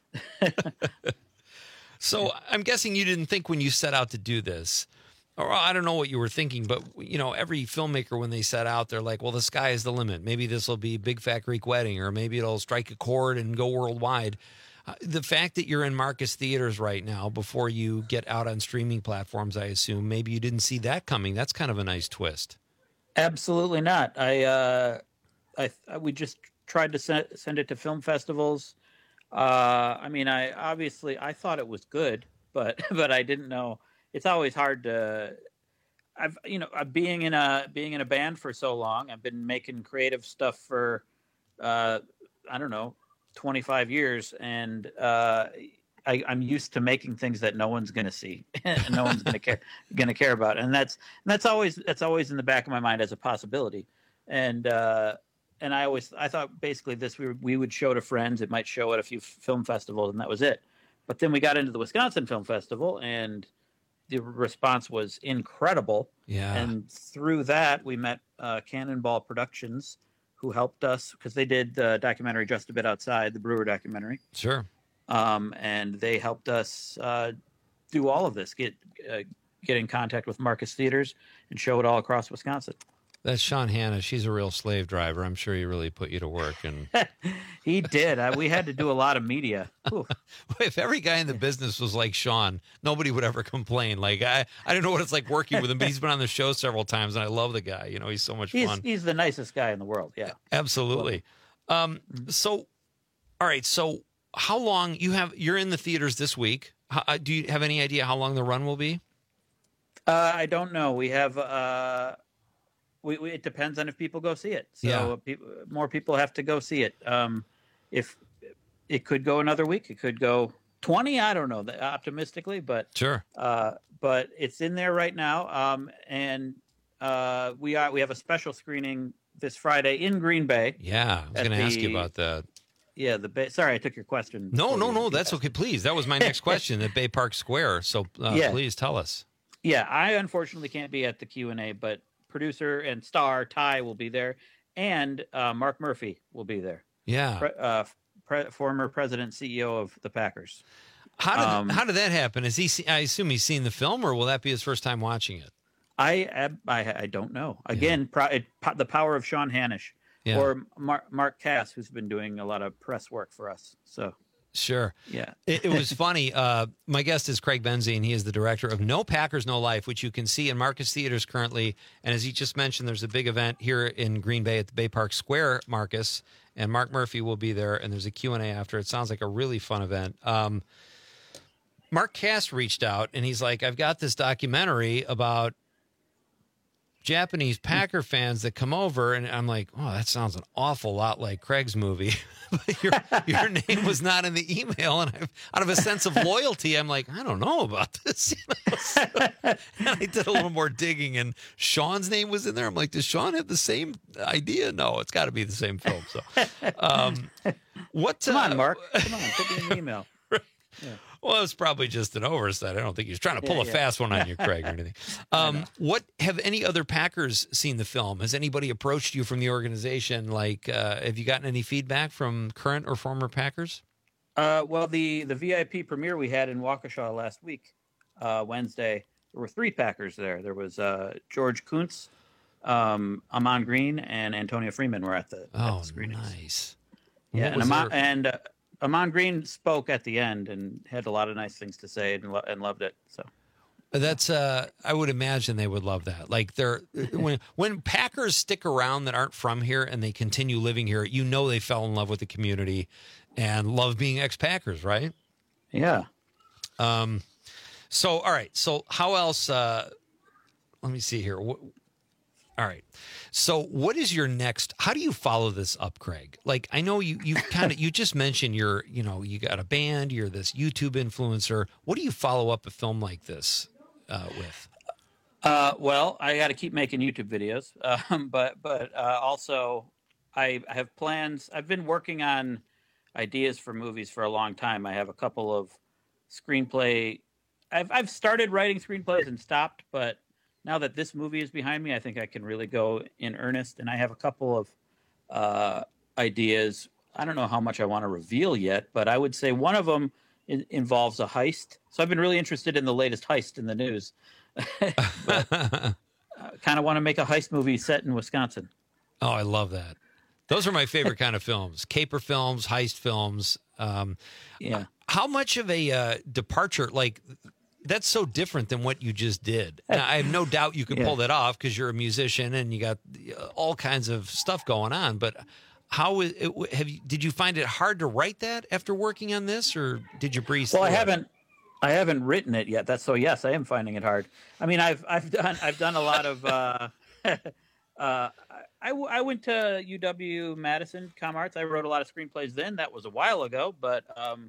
So I'm guessing you didn't think when you set out to do this, or I don't know what you were thinking, but every filmmaker, when they set out, they're like, well, the sky is the limit. Maybe this will be Big Fat Greek Wedding, or maybe it'll strike a chord and go worldwide. The fact that you're in Marcus theaters right now before you get out on streaming platforms, I assume, maybe you didn't see that coming. That's kind of a nice twist. Absolutely not. We just tried to send it to film festivals. I mean, I thought it was good, but I didn't know. It's always hard to. Being in a band for so long, I've been making creative stuff for, I don't know, 25 years, and I'm used to making things that no one's going to see and no one's going to care about, and that's always in the back of my mind as a possibility. And I thought basically this we would show to friends. It might show at a few film festivals, and that was it. But then we got into the Wisconsin Film Festival, and the response was incredible. Yeah. And through that, we met Cannonball Productions, who helped us because they did the documentary Just a Bit Outside, the Brewer documentary. Sure. And they helped us do all of this, get in contact with Marcus Theaters and show it all across Wisconsin. That's Sean Hanna. She's a real slave driver. I'm sure he really put you to work. And he did. We had to do a lot of media. If every guy in the business was like Sean, nobody would ever complain. Like I don't know what it's like working with him, but he's been on the show several times, and I love the guy. He's so much fun. He's the nicest guy in the world. Yeah, absolutely. So, all right. So, how long you're in the theaters this week? Do you have any idea how long the run will be? I don't know. We have. It depends on if people go see it. So more people have to go see it. If it could go another week, it could go 20. I don't know, optimistically, but sure. But it's in there right now. And we have a special screening this Friday in Green Bay. Yeah, I was going to ask you about that. Yeah, sorry, I took your question. No, that's okay. Please, that was my next question at Bay Park Square. So please tell us. Yeah, I unfortunately can't be at the Q&A, but producer and star Ty will be there, and Mark Murphy will be there. Yeah, former president, CEO of the Packers. How did that happen? I assume he's seen the film, or will that be his first time watching it? I don't know. Again, the power of Sean Hanish or Mark Cass, who's been doing a lot of press work for us. So sure, yeah. It was funny. My guest is Craig Benzine. He is the director of No Packers, No Life, which you can see in Marcus Theaters currently. And as he just mentioned, there's a big event here in Green Bay at the Bay Park Square, Marcus, and Mark Murphy will be there. And there's a Q&A after. It sounds like a really fun event. Mark Cass reached out, and he's like, I've got this documentary about Japanese Packer fans that come over, and I'm like, oh, that sounds an awful lot like Craig's movie. But your name was not in the email, and out of a sense of loyalty, I'm like, I don't know about this. So, and I did a little more digging, and Sean's name was in there. I'm like, does Sean have the same idea? No, it's got to be the same film. So, come on, Mark, come on, put me in the email. Yeah. Well, it's probably just an oversight. I don't think he's trying to pull a fast one on you, Craig, or anything. What have any other Packers seen the film? Has anybody approached you from the organization? Like, have you gotten any feedback from current or former Packers? Well, the VIP premiere we had in Waukesha last week, Wednesday, there were 3 Packers there. There was George Kuntz, Amon Green, and Antonio Freeman were at the screenings. Nice. Yeah, and Amon Green spoke at the end and had a lot of nice things to say and loved it. So that's I would imagine they would love that. Like when Packers stick around that aren't from here and they continue living here, you know they fell in love with the community and love being ex-Packers, right? Yeah. So all right. So how else? Let me see here. All right. So what is your next, how do you follow this up, Craig? Like, I know you just mentioned you got a band, you're this YouTube influencer. What do you follow up a film like this with? Well, I got to keep making YouTube videos. But also I have plans. I've been working on ideas for movies for a long time. I have a couple of screenplay. I've started writing screenplays and stopped, but now that this movie is behind me, I think I can really go in earnest. And I have a couple of ideas. I don't know how much I want to reveal yet, but I would say one of them involves a heist. So I've been really interested in the latest heist in the news. Kind of want to make a heist movie set in Wisconsin. Oh, I love that. Those are my favorite kind of films. Caper films, heist films. Yeah. How much of a departure, like... That's so different than what you just did. Now, I have no doubt you can pull that off because you're a musician and you got all kinds of stuff going on. But did you find it hard to write that after working on this, or did you breeze? Well, I haven't written it yet. Yes, I am finding it hard. I mean, I've done a lot of. I went to UW Madison ComArts. I wrote a lot of screenplays then. That was a while ago, but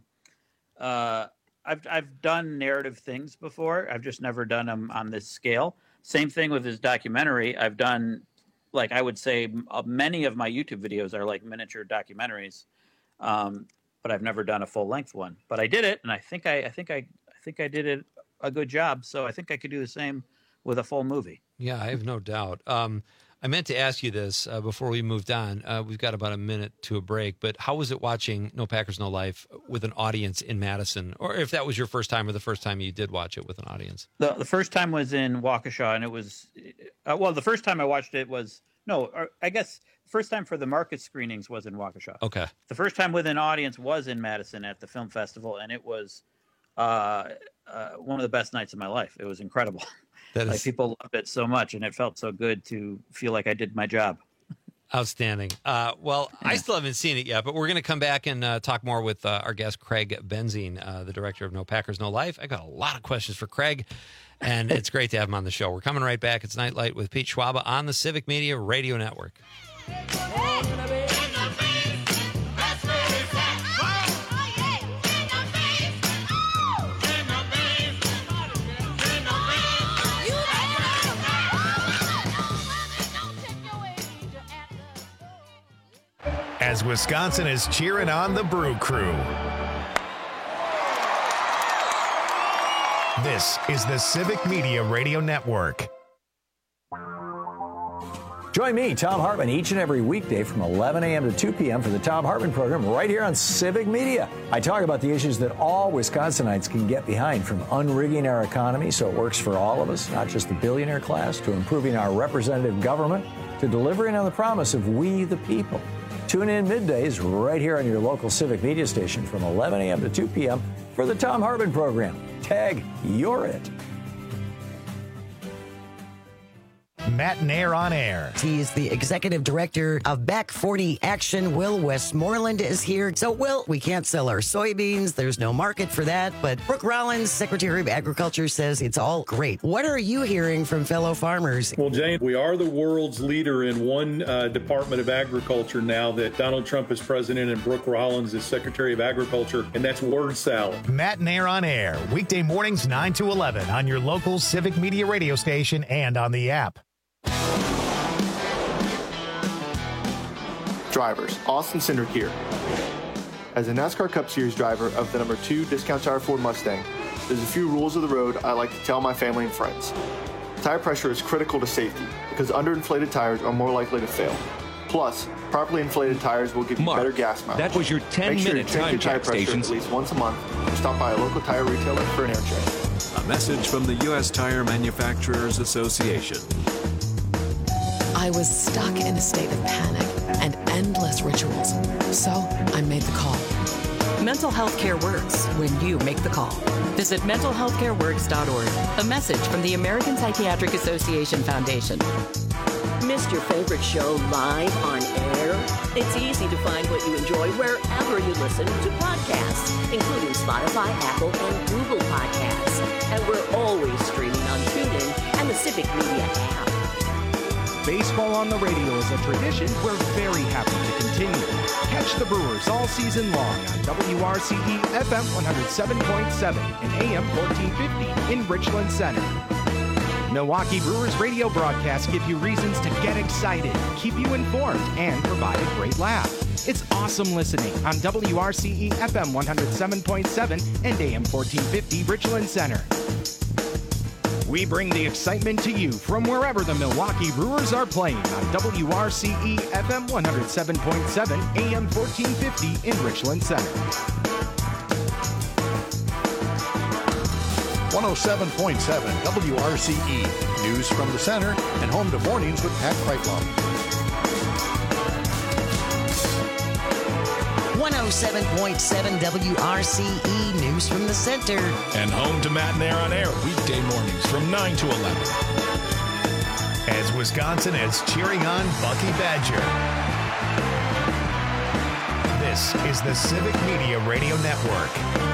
I've done narrative things before. I've just never done them on this scale. Same thing with this documentary. I've done, like, I would say many of my YouTube videos are like miniature documentaries, but I've never done a full length one. But I did it, and I think I did it a good job. So I think I could do the same with a full movie. Yeah, I have no doubt. I meant to ask you this before we moved on. We've got about a minute to a break, but how was it watching No Packers, No Life with an audience in Madison? Or if that was your first time or the first time you did watch it with an audience? The first time was in Waukesha, and it was, the first time I watched it was, I guess the first time for the market screenings was in Waukesha. Okay. The first time with an audience was in Madison at the film festival, and it was one of the best nights of my life. It was incredible. Like, people loved it so much, and it felt so good to feel like I did my job. Outstanding. I still haven't seen it yet, but we're going to come back and talk more with our guest, Craig Benzine, the director of No Packers, No Life. I got a lot of questions for Craig, and it's great to have him on the show. We're coming right back. It's Nightlight with Pete Schwaba on the Civic Media Radio Network. As Wisconsin is cheering on the Brew Crew. This is the Civic Media Radio Network. Join me, Tom Hartman, each and every weekday from 11 a.m. to 2 p.m. for the Tom Hartman program right here on Civic Media. I talk about the issues that all Wisconsinites can get behind, from unrigging our economy so it works for all of us, not just the billionaire class, to improving our representative government, to delivering on the promise of we the people. Tune in middays right here on your local Civic Media station from 11 a.m. to 2 p.m. for the Tom Hartman program. Tag, you're it. Matt Nair on air. He is the executive director of Back 40 Action. Will Westmoreland is here. So, Will, we can't sell our soybeans. There's no market for that. But Brooke Rollins, Secretary of Agriculture, says it's all great. What are you hearing from fellow farmers? Well, Jane, we are the world's leader in one Department of Agriculture now that Donald Trump is president and Brooke Rollins is Secretary of Agriculture, and that's word salad. Matt Nair on air. Weekday mornings 9 to 11 on your local Civic Media radio station and on the app. Drivers, Austin Cindric here. As a NASCAR Cup Series driver of the number 2 Discount Tire Ford Mustang, there's a few rules of the road I like to tell my family and friends. Tire pressure is critical to safety because underinflated tires are more likely to fail. Plus, properly inflated tires will give you better gas mileage. That was your 10-minute time check stations. At least once a month, or stop by a local tire retailer for an air check. A message from the U.S. Tire Manufacturers Association. I was stuck in a state of panic and endless rituals. So I made the call. Mental health care works when you make the call. Visit mentalhealthcareworks.org. A message from the American Psychiatric Association Foundation. Missed your favorite show live on air? It's easy to find what you enjoy wherever you listen to podcasts, including Spotify, Apple, and Google Podcasts. And we're always streaming on TuneIn and the Civic Media app. Baseball on the radio is a tradition we're very happy to continue. Catch the Brewers all season long on WRCE FM 107.7 and AM 1450 in Richland Center. Milwaukee Brewers radio broadcasts give you reasons to get excited, keep you informed, and provide a great laugh. It's awesome listening on WRCE FM 107.7 and AM 1450 Richland Center. We bring the excitement to you from wherever the Milwaukee Brewers are playing on WRCE FM 107.7 AM 1450 in Richland Center. 107.7 WRCE. News from the center and home to mornings with Pat Kreitlow. 107.7 WRCE, news from the center. And home to Matt Nair on air, weekday mornings from 9 to 11. As Wisconsin is cheering on Bucky Badger. This is the Civic Media Radio Network.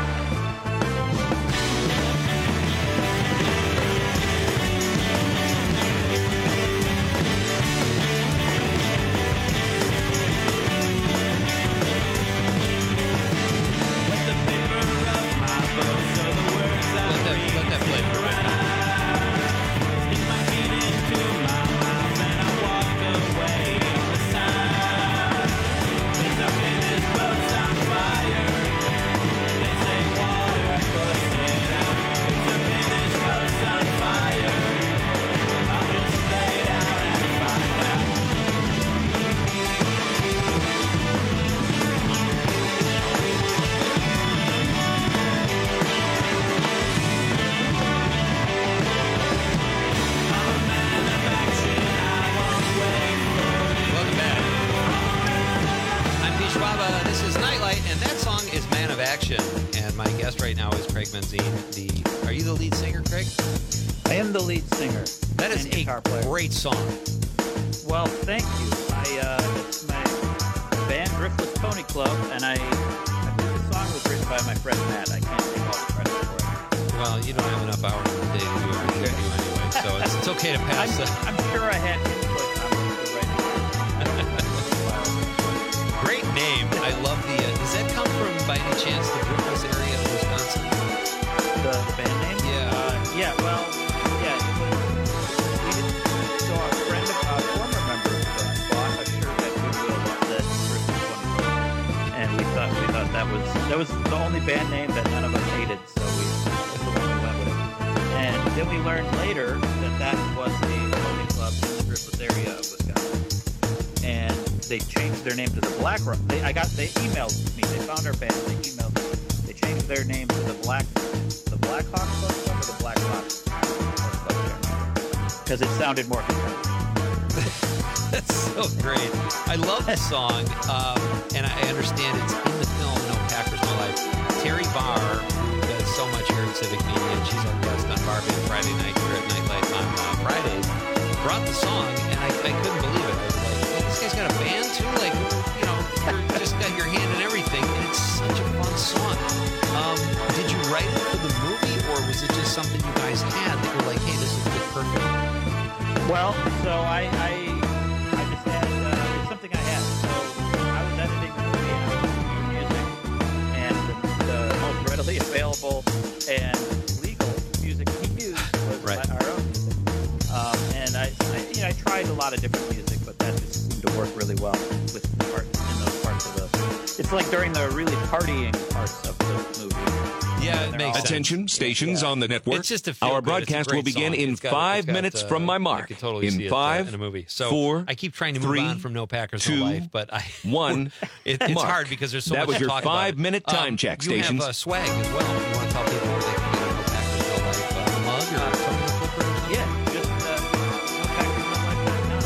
Are you the lead singer, Craig? I am the lead singer. That is a great song. Well, thank you. It's my band, Driftless Pony Club, and I believe the song was written by my friend Matt. I can't take all the credit for it. Well, you don't have enough hours in the day to do everything you do anyway, so it's okay to pass that. I'm sure I had input on the writing. Great name. I love the. Does that come from, by any chance, the Driftless area of Wisconsin? The band name? Yeah. Well, yeah. We didn't. So our friend, a former member of the band, bought a shirt at Goodwill that said Driftless Pony Club, and we thought that was the only band name that none of us hated. So that's the one we went with. And then we learned later that was a pony club in the Driftless area of Wisconsin, and they changed their name to the Black Rock. They emailed me. They found our band. They emailed me. They changed their name to the Black Hawk Club or the Black Rock Club, because it sounded more compelling. That's so great. I love the song, and I understand it's in the film No Packers, No Life. Terry Barr, who does so much here at Civic Media, and she's our guest on Barbie Friday night here at Nightlight on Fridays, brought the song, and I couldn't believe it. I was like, oh, this guy's got a band too? Like, you know, you're just got your hand in everything, and it's such a fun song. Did you write it for the movie, or was it just something you guys had that you're like, hey, this would fit perfect? Well, so I just had, it's something I had. So I was editing the movie and I was listening to music, and the most readily available and legal music we used was our own music. And I tried a lot of different music, but that just seemed to work really well with in those parts of the. It's like during the really partying parts of the movie. Yeah, it makes Attention, sense. stations on the network. It's just a Our feel-good, broadcast will begin in 5 minutes from my mark. You can totally in see 5, it in a movie. So 4, I keep trying to 3, move on from No Packers, 2, No Life, but 1. It's Mark. hard because there's so that much was to your talk about. 5-minute time check, stations. You have swag as well. You want to tell people where they can get a No Packers, No Life mug or something to flip or something? Yeah, just NoPackersNoLife.com.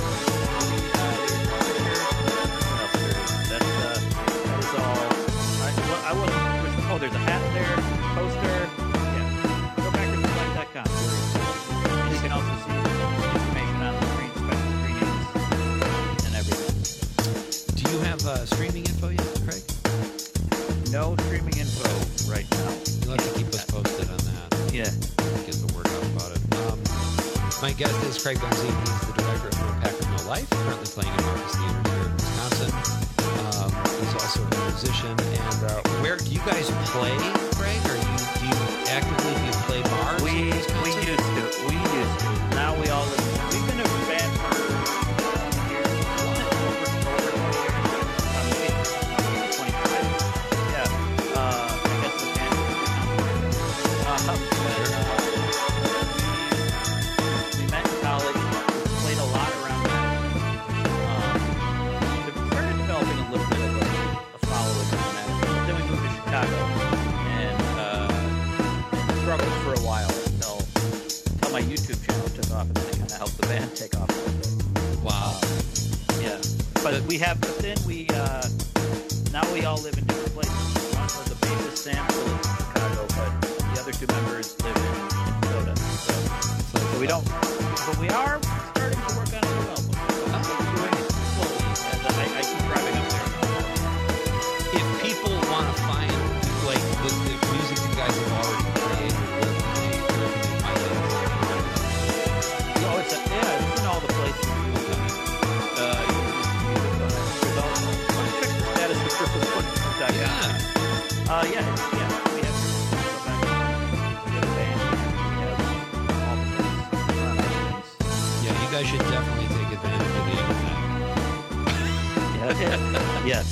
That is all. I wasn't. Oh, there's a hat there, poster. Yeah, NoPackersNoLife.com. You can also see information on the special screenings and everything. Do you have streaming info yet, Craig? No streaming info right now. You'll have to keep us posted on that. Yeah. Get the word out about it. My guest is Craig Benzine. He's the director of No Packers, No Life, currently playing in Marcus Theater here in Wisconsin. He's also a musician. And where do you guys play, Craig? Do you actively play bars? We used to. Now we all live. We've been a band for years. Over 20 years. 25. Yeah. I guess the band. We met in college. Played a lot around that. Started developing a little bit of a following on that. But then we moved to Chicago and struggled for a while until my YouTube channel took off, and then it kind of helped the band take off a little bit. Wow. Yeah. But then we now we all live in different places. One of the bassist, Sam, lives in Chicago, but the other two members live in Minnesota. So we don't, but we are starting to work on a new album. We're doing it slowly as I keep driving up there. If people want to find like the music you guys have already created, where can they find it? Oh, it's in all the places. Check the status of Driftless.com. Yeah. We have a band. Yeah, you guys should definitely take advantage of the internet. Yes.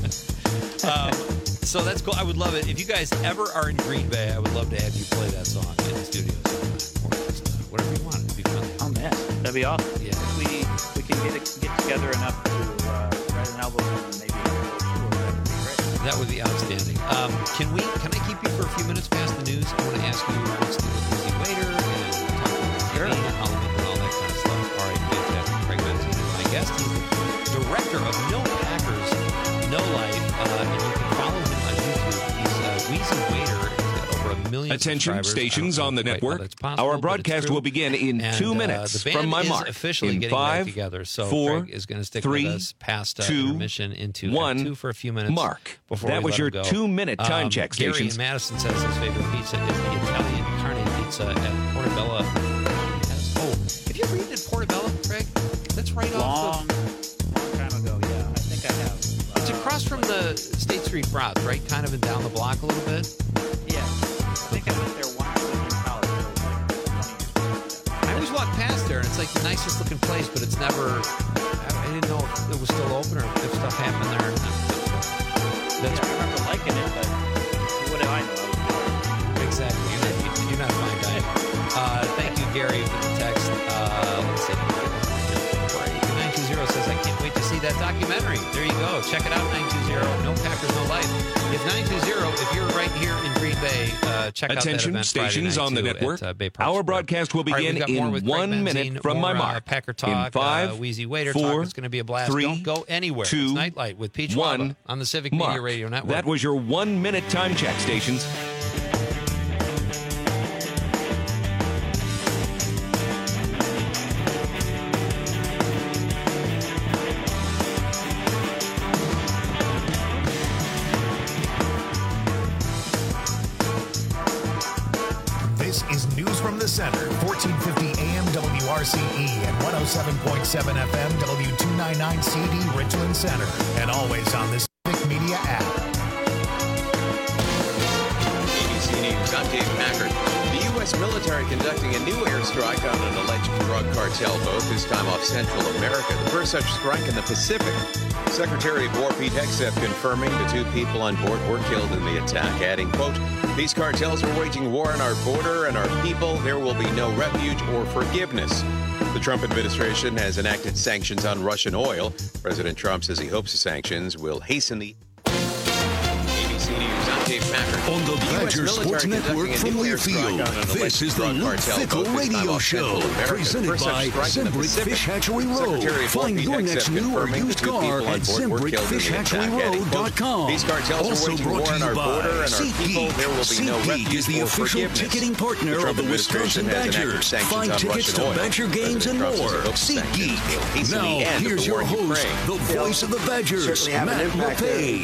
So that's cool. I would love it. If you guys ever are in Green Bay, I would love to have you play that song in the studio sometime, or just whatever you want. It'd be fun. Oh man, that'd be awesome. Yeah. If we can get together enough to write an album and maybe a little tour, that would be great. That would be outstanding. Can I keep you for a few minutes past the news? I want to ask you what's new with Lizzie Waiter and talk about TV and Halloween and all that kind of stuff. All right, fantastic. Craig Benzine is my guest. He's the director of No Packers, No Life, and you can follow him on YouTube. He's Lizzie Waiter. He's got over 1 million Attention, stations on the network. Possible, our broadcast will begin in 2 minutes the band from my is mark. Officially in getting 5, back together. So 4, Craig is going to stick 3, with us past 2, intermission into 1. 2 for a few minutes. Mark. Before That we was let your him go. 2-minute time check, Gary stations. in Madison says his favorite pizza is the Italian carne pizza at Portobello. Have you ever eaten at Portobello, Craig? That's right off Long time ago, yeah. I think I have. It's across from the State Street Brats, right? Kind of down the block a little bit. Yeah. I think I went there once in college. I always walk past there, and it's like the nicest looking place, but it's never. I didn't know if it was still open or if stuff happened there. I remember liking it, but what do I know? Exactly. You're not fine dining. Thank you, Gary, for the text. Let's see. that documentary. There you go. Check it out, 920. No Packers, No Life. If 920, if you're right here in Green Bay, check out that event. Attention, stations on the network. Bay Park Our Square. broadcast will begin All right, in 1 minute from my mark. Packer talk, in 5, Wheezy Waiter 4, talk. It's going to be a blast. 3, Don't go anywhere. 2, It's Nightlight with Peach 1 Waba on the Civic Media mark. Radio Network. That was your 1 minute time check, stations. This is News from the Center, 1450 AM WRCE and 107.7 FM W299CD Richland Center, and always on the Civic Media app. ABC News, I'm Dave Packard. The U.S. military conducting a new airstrike on an alleged drug cartel boat, this time off Central America. The first such strike in the Pacific. Secretary of War Pete Hegseth confirming the 2 people on board were killed in the attack, adding, quote, "These cartels are waging war on our border and our people. There will be no refuge or forgiveness." The Trump administration has enacted sanctions on Russian oil. President Trump says he hopes the sanctions will hasten the... ABC News, I'm Dave Packard. On the Badger Sports Network from Learfield, this is the Luke Fickle Radio Show, presented by Zimbrick Fish Hatchery Road. Find your next new or used car at ZimbrickFishHatcheryRoad.com. Also brought to you by SeatGeek. SeatGeek is the official ticketing partner of the Wisconsin Badgers. Find tickets to Badger games and more. SeatGeek. Now, here's your host, the voice of the Badgers, Matt LePay.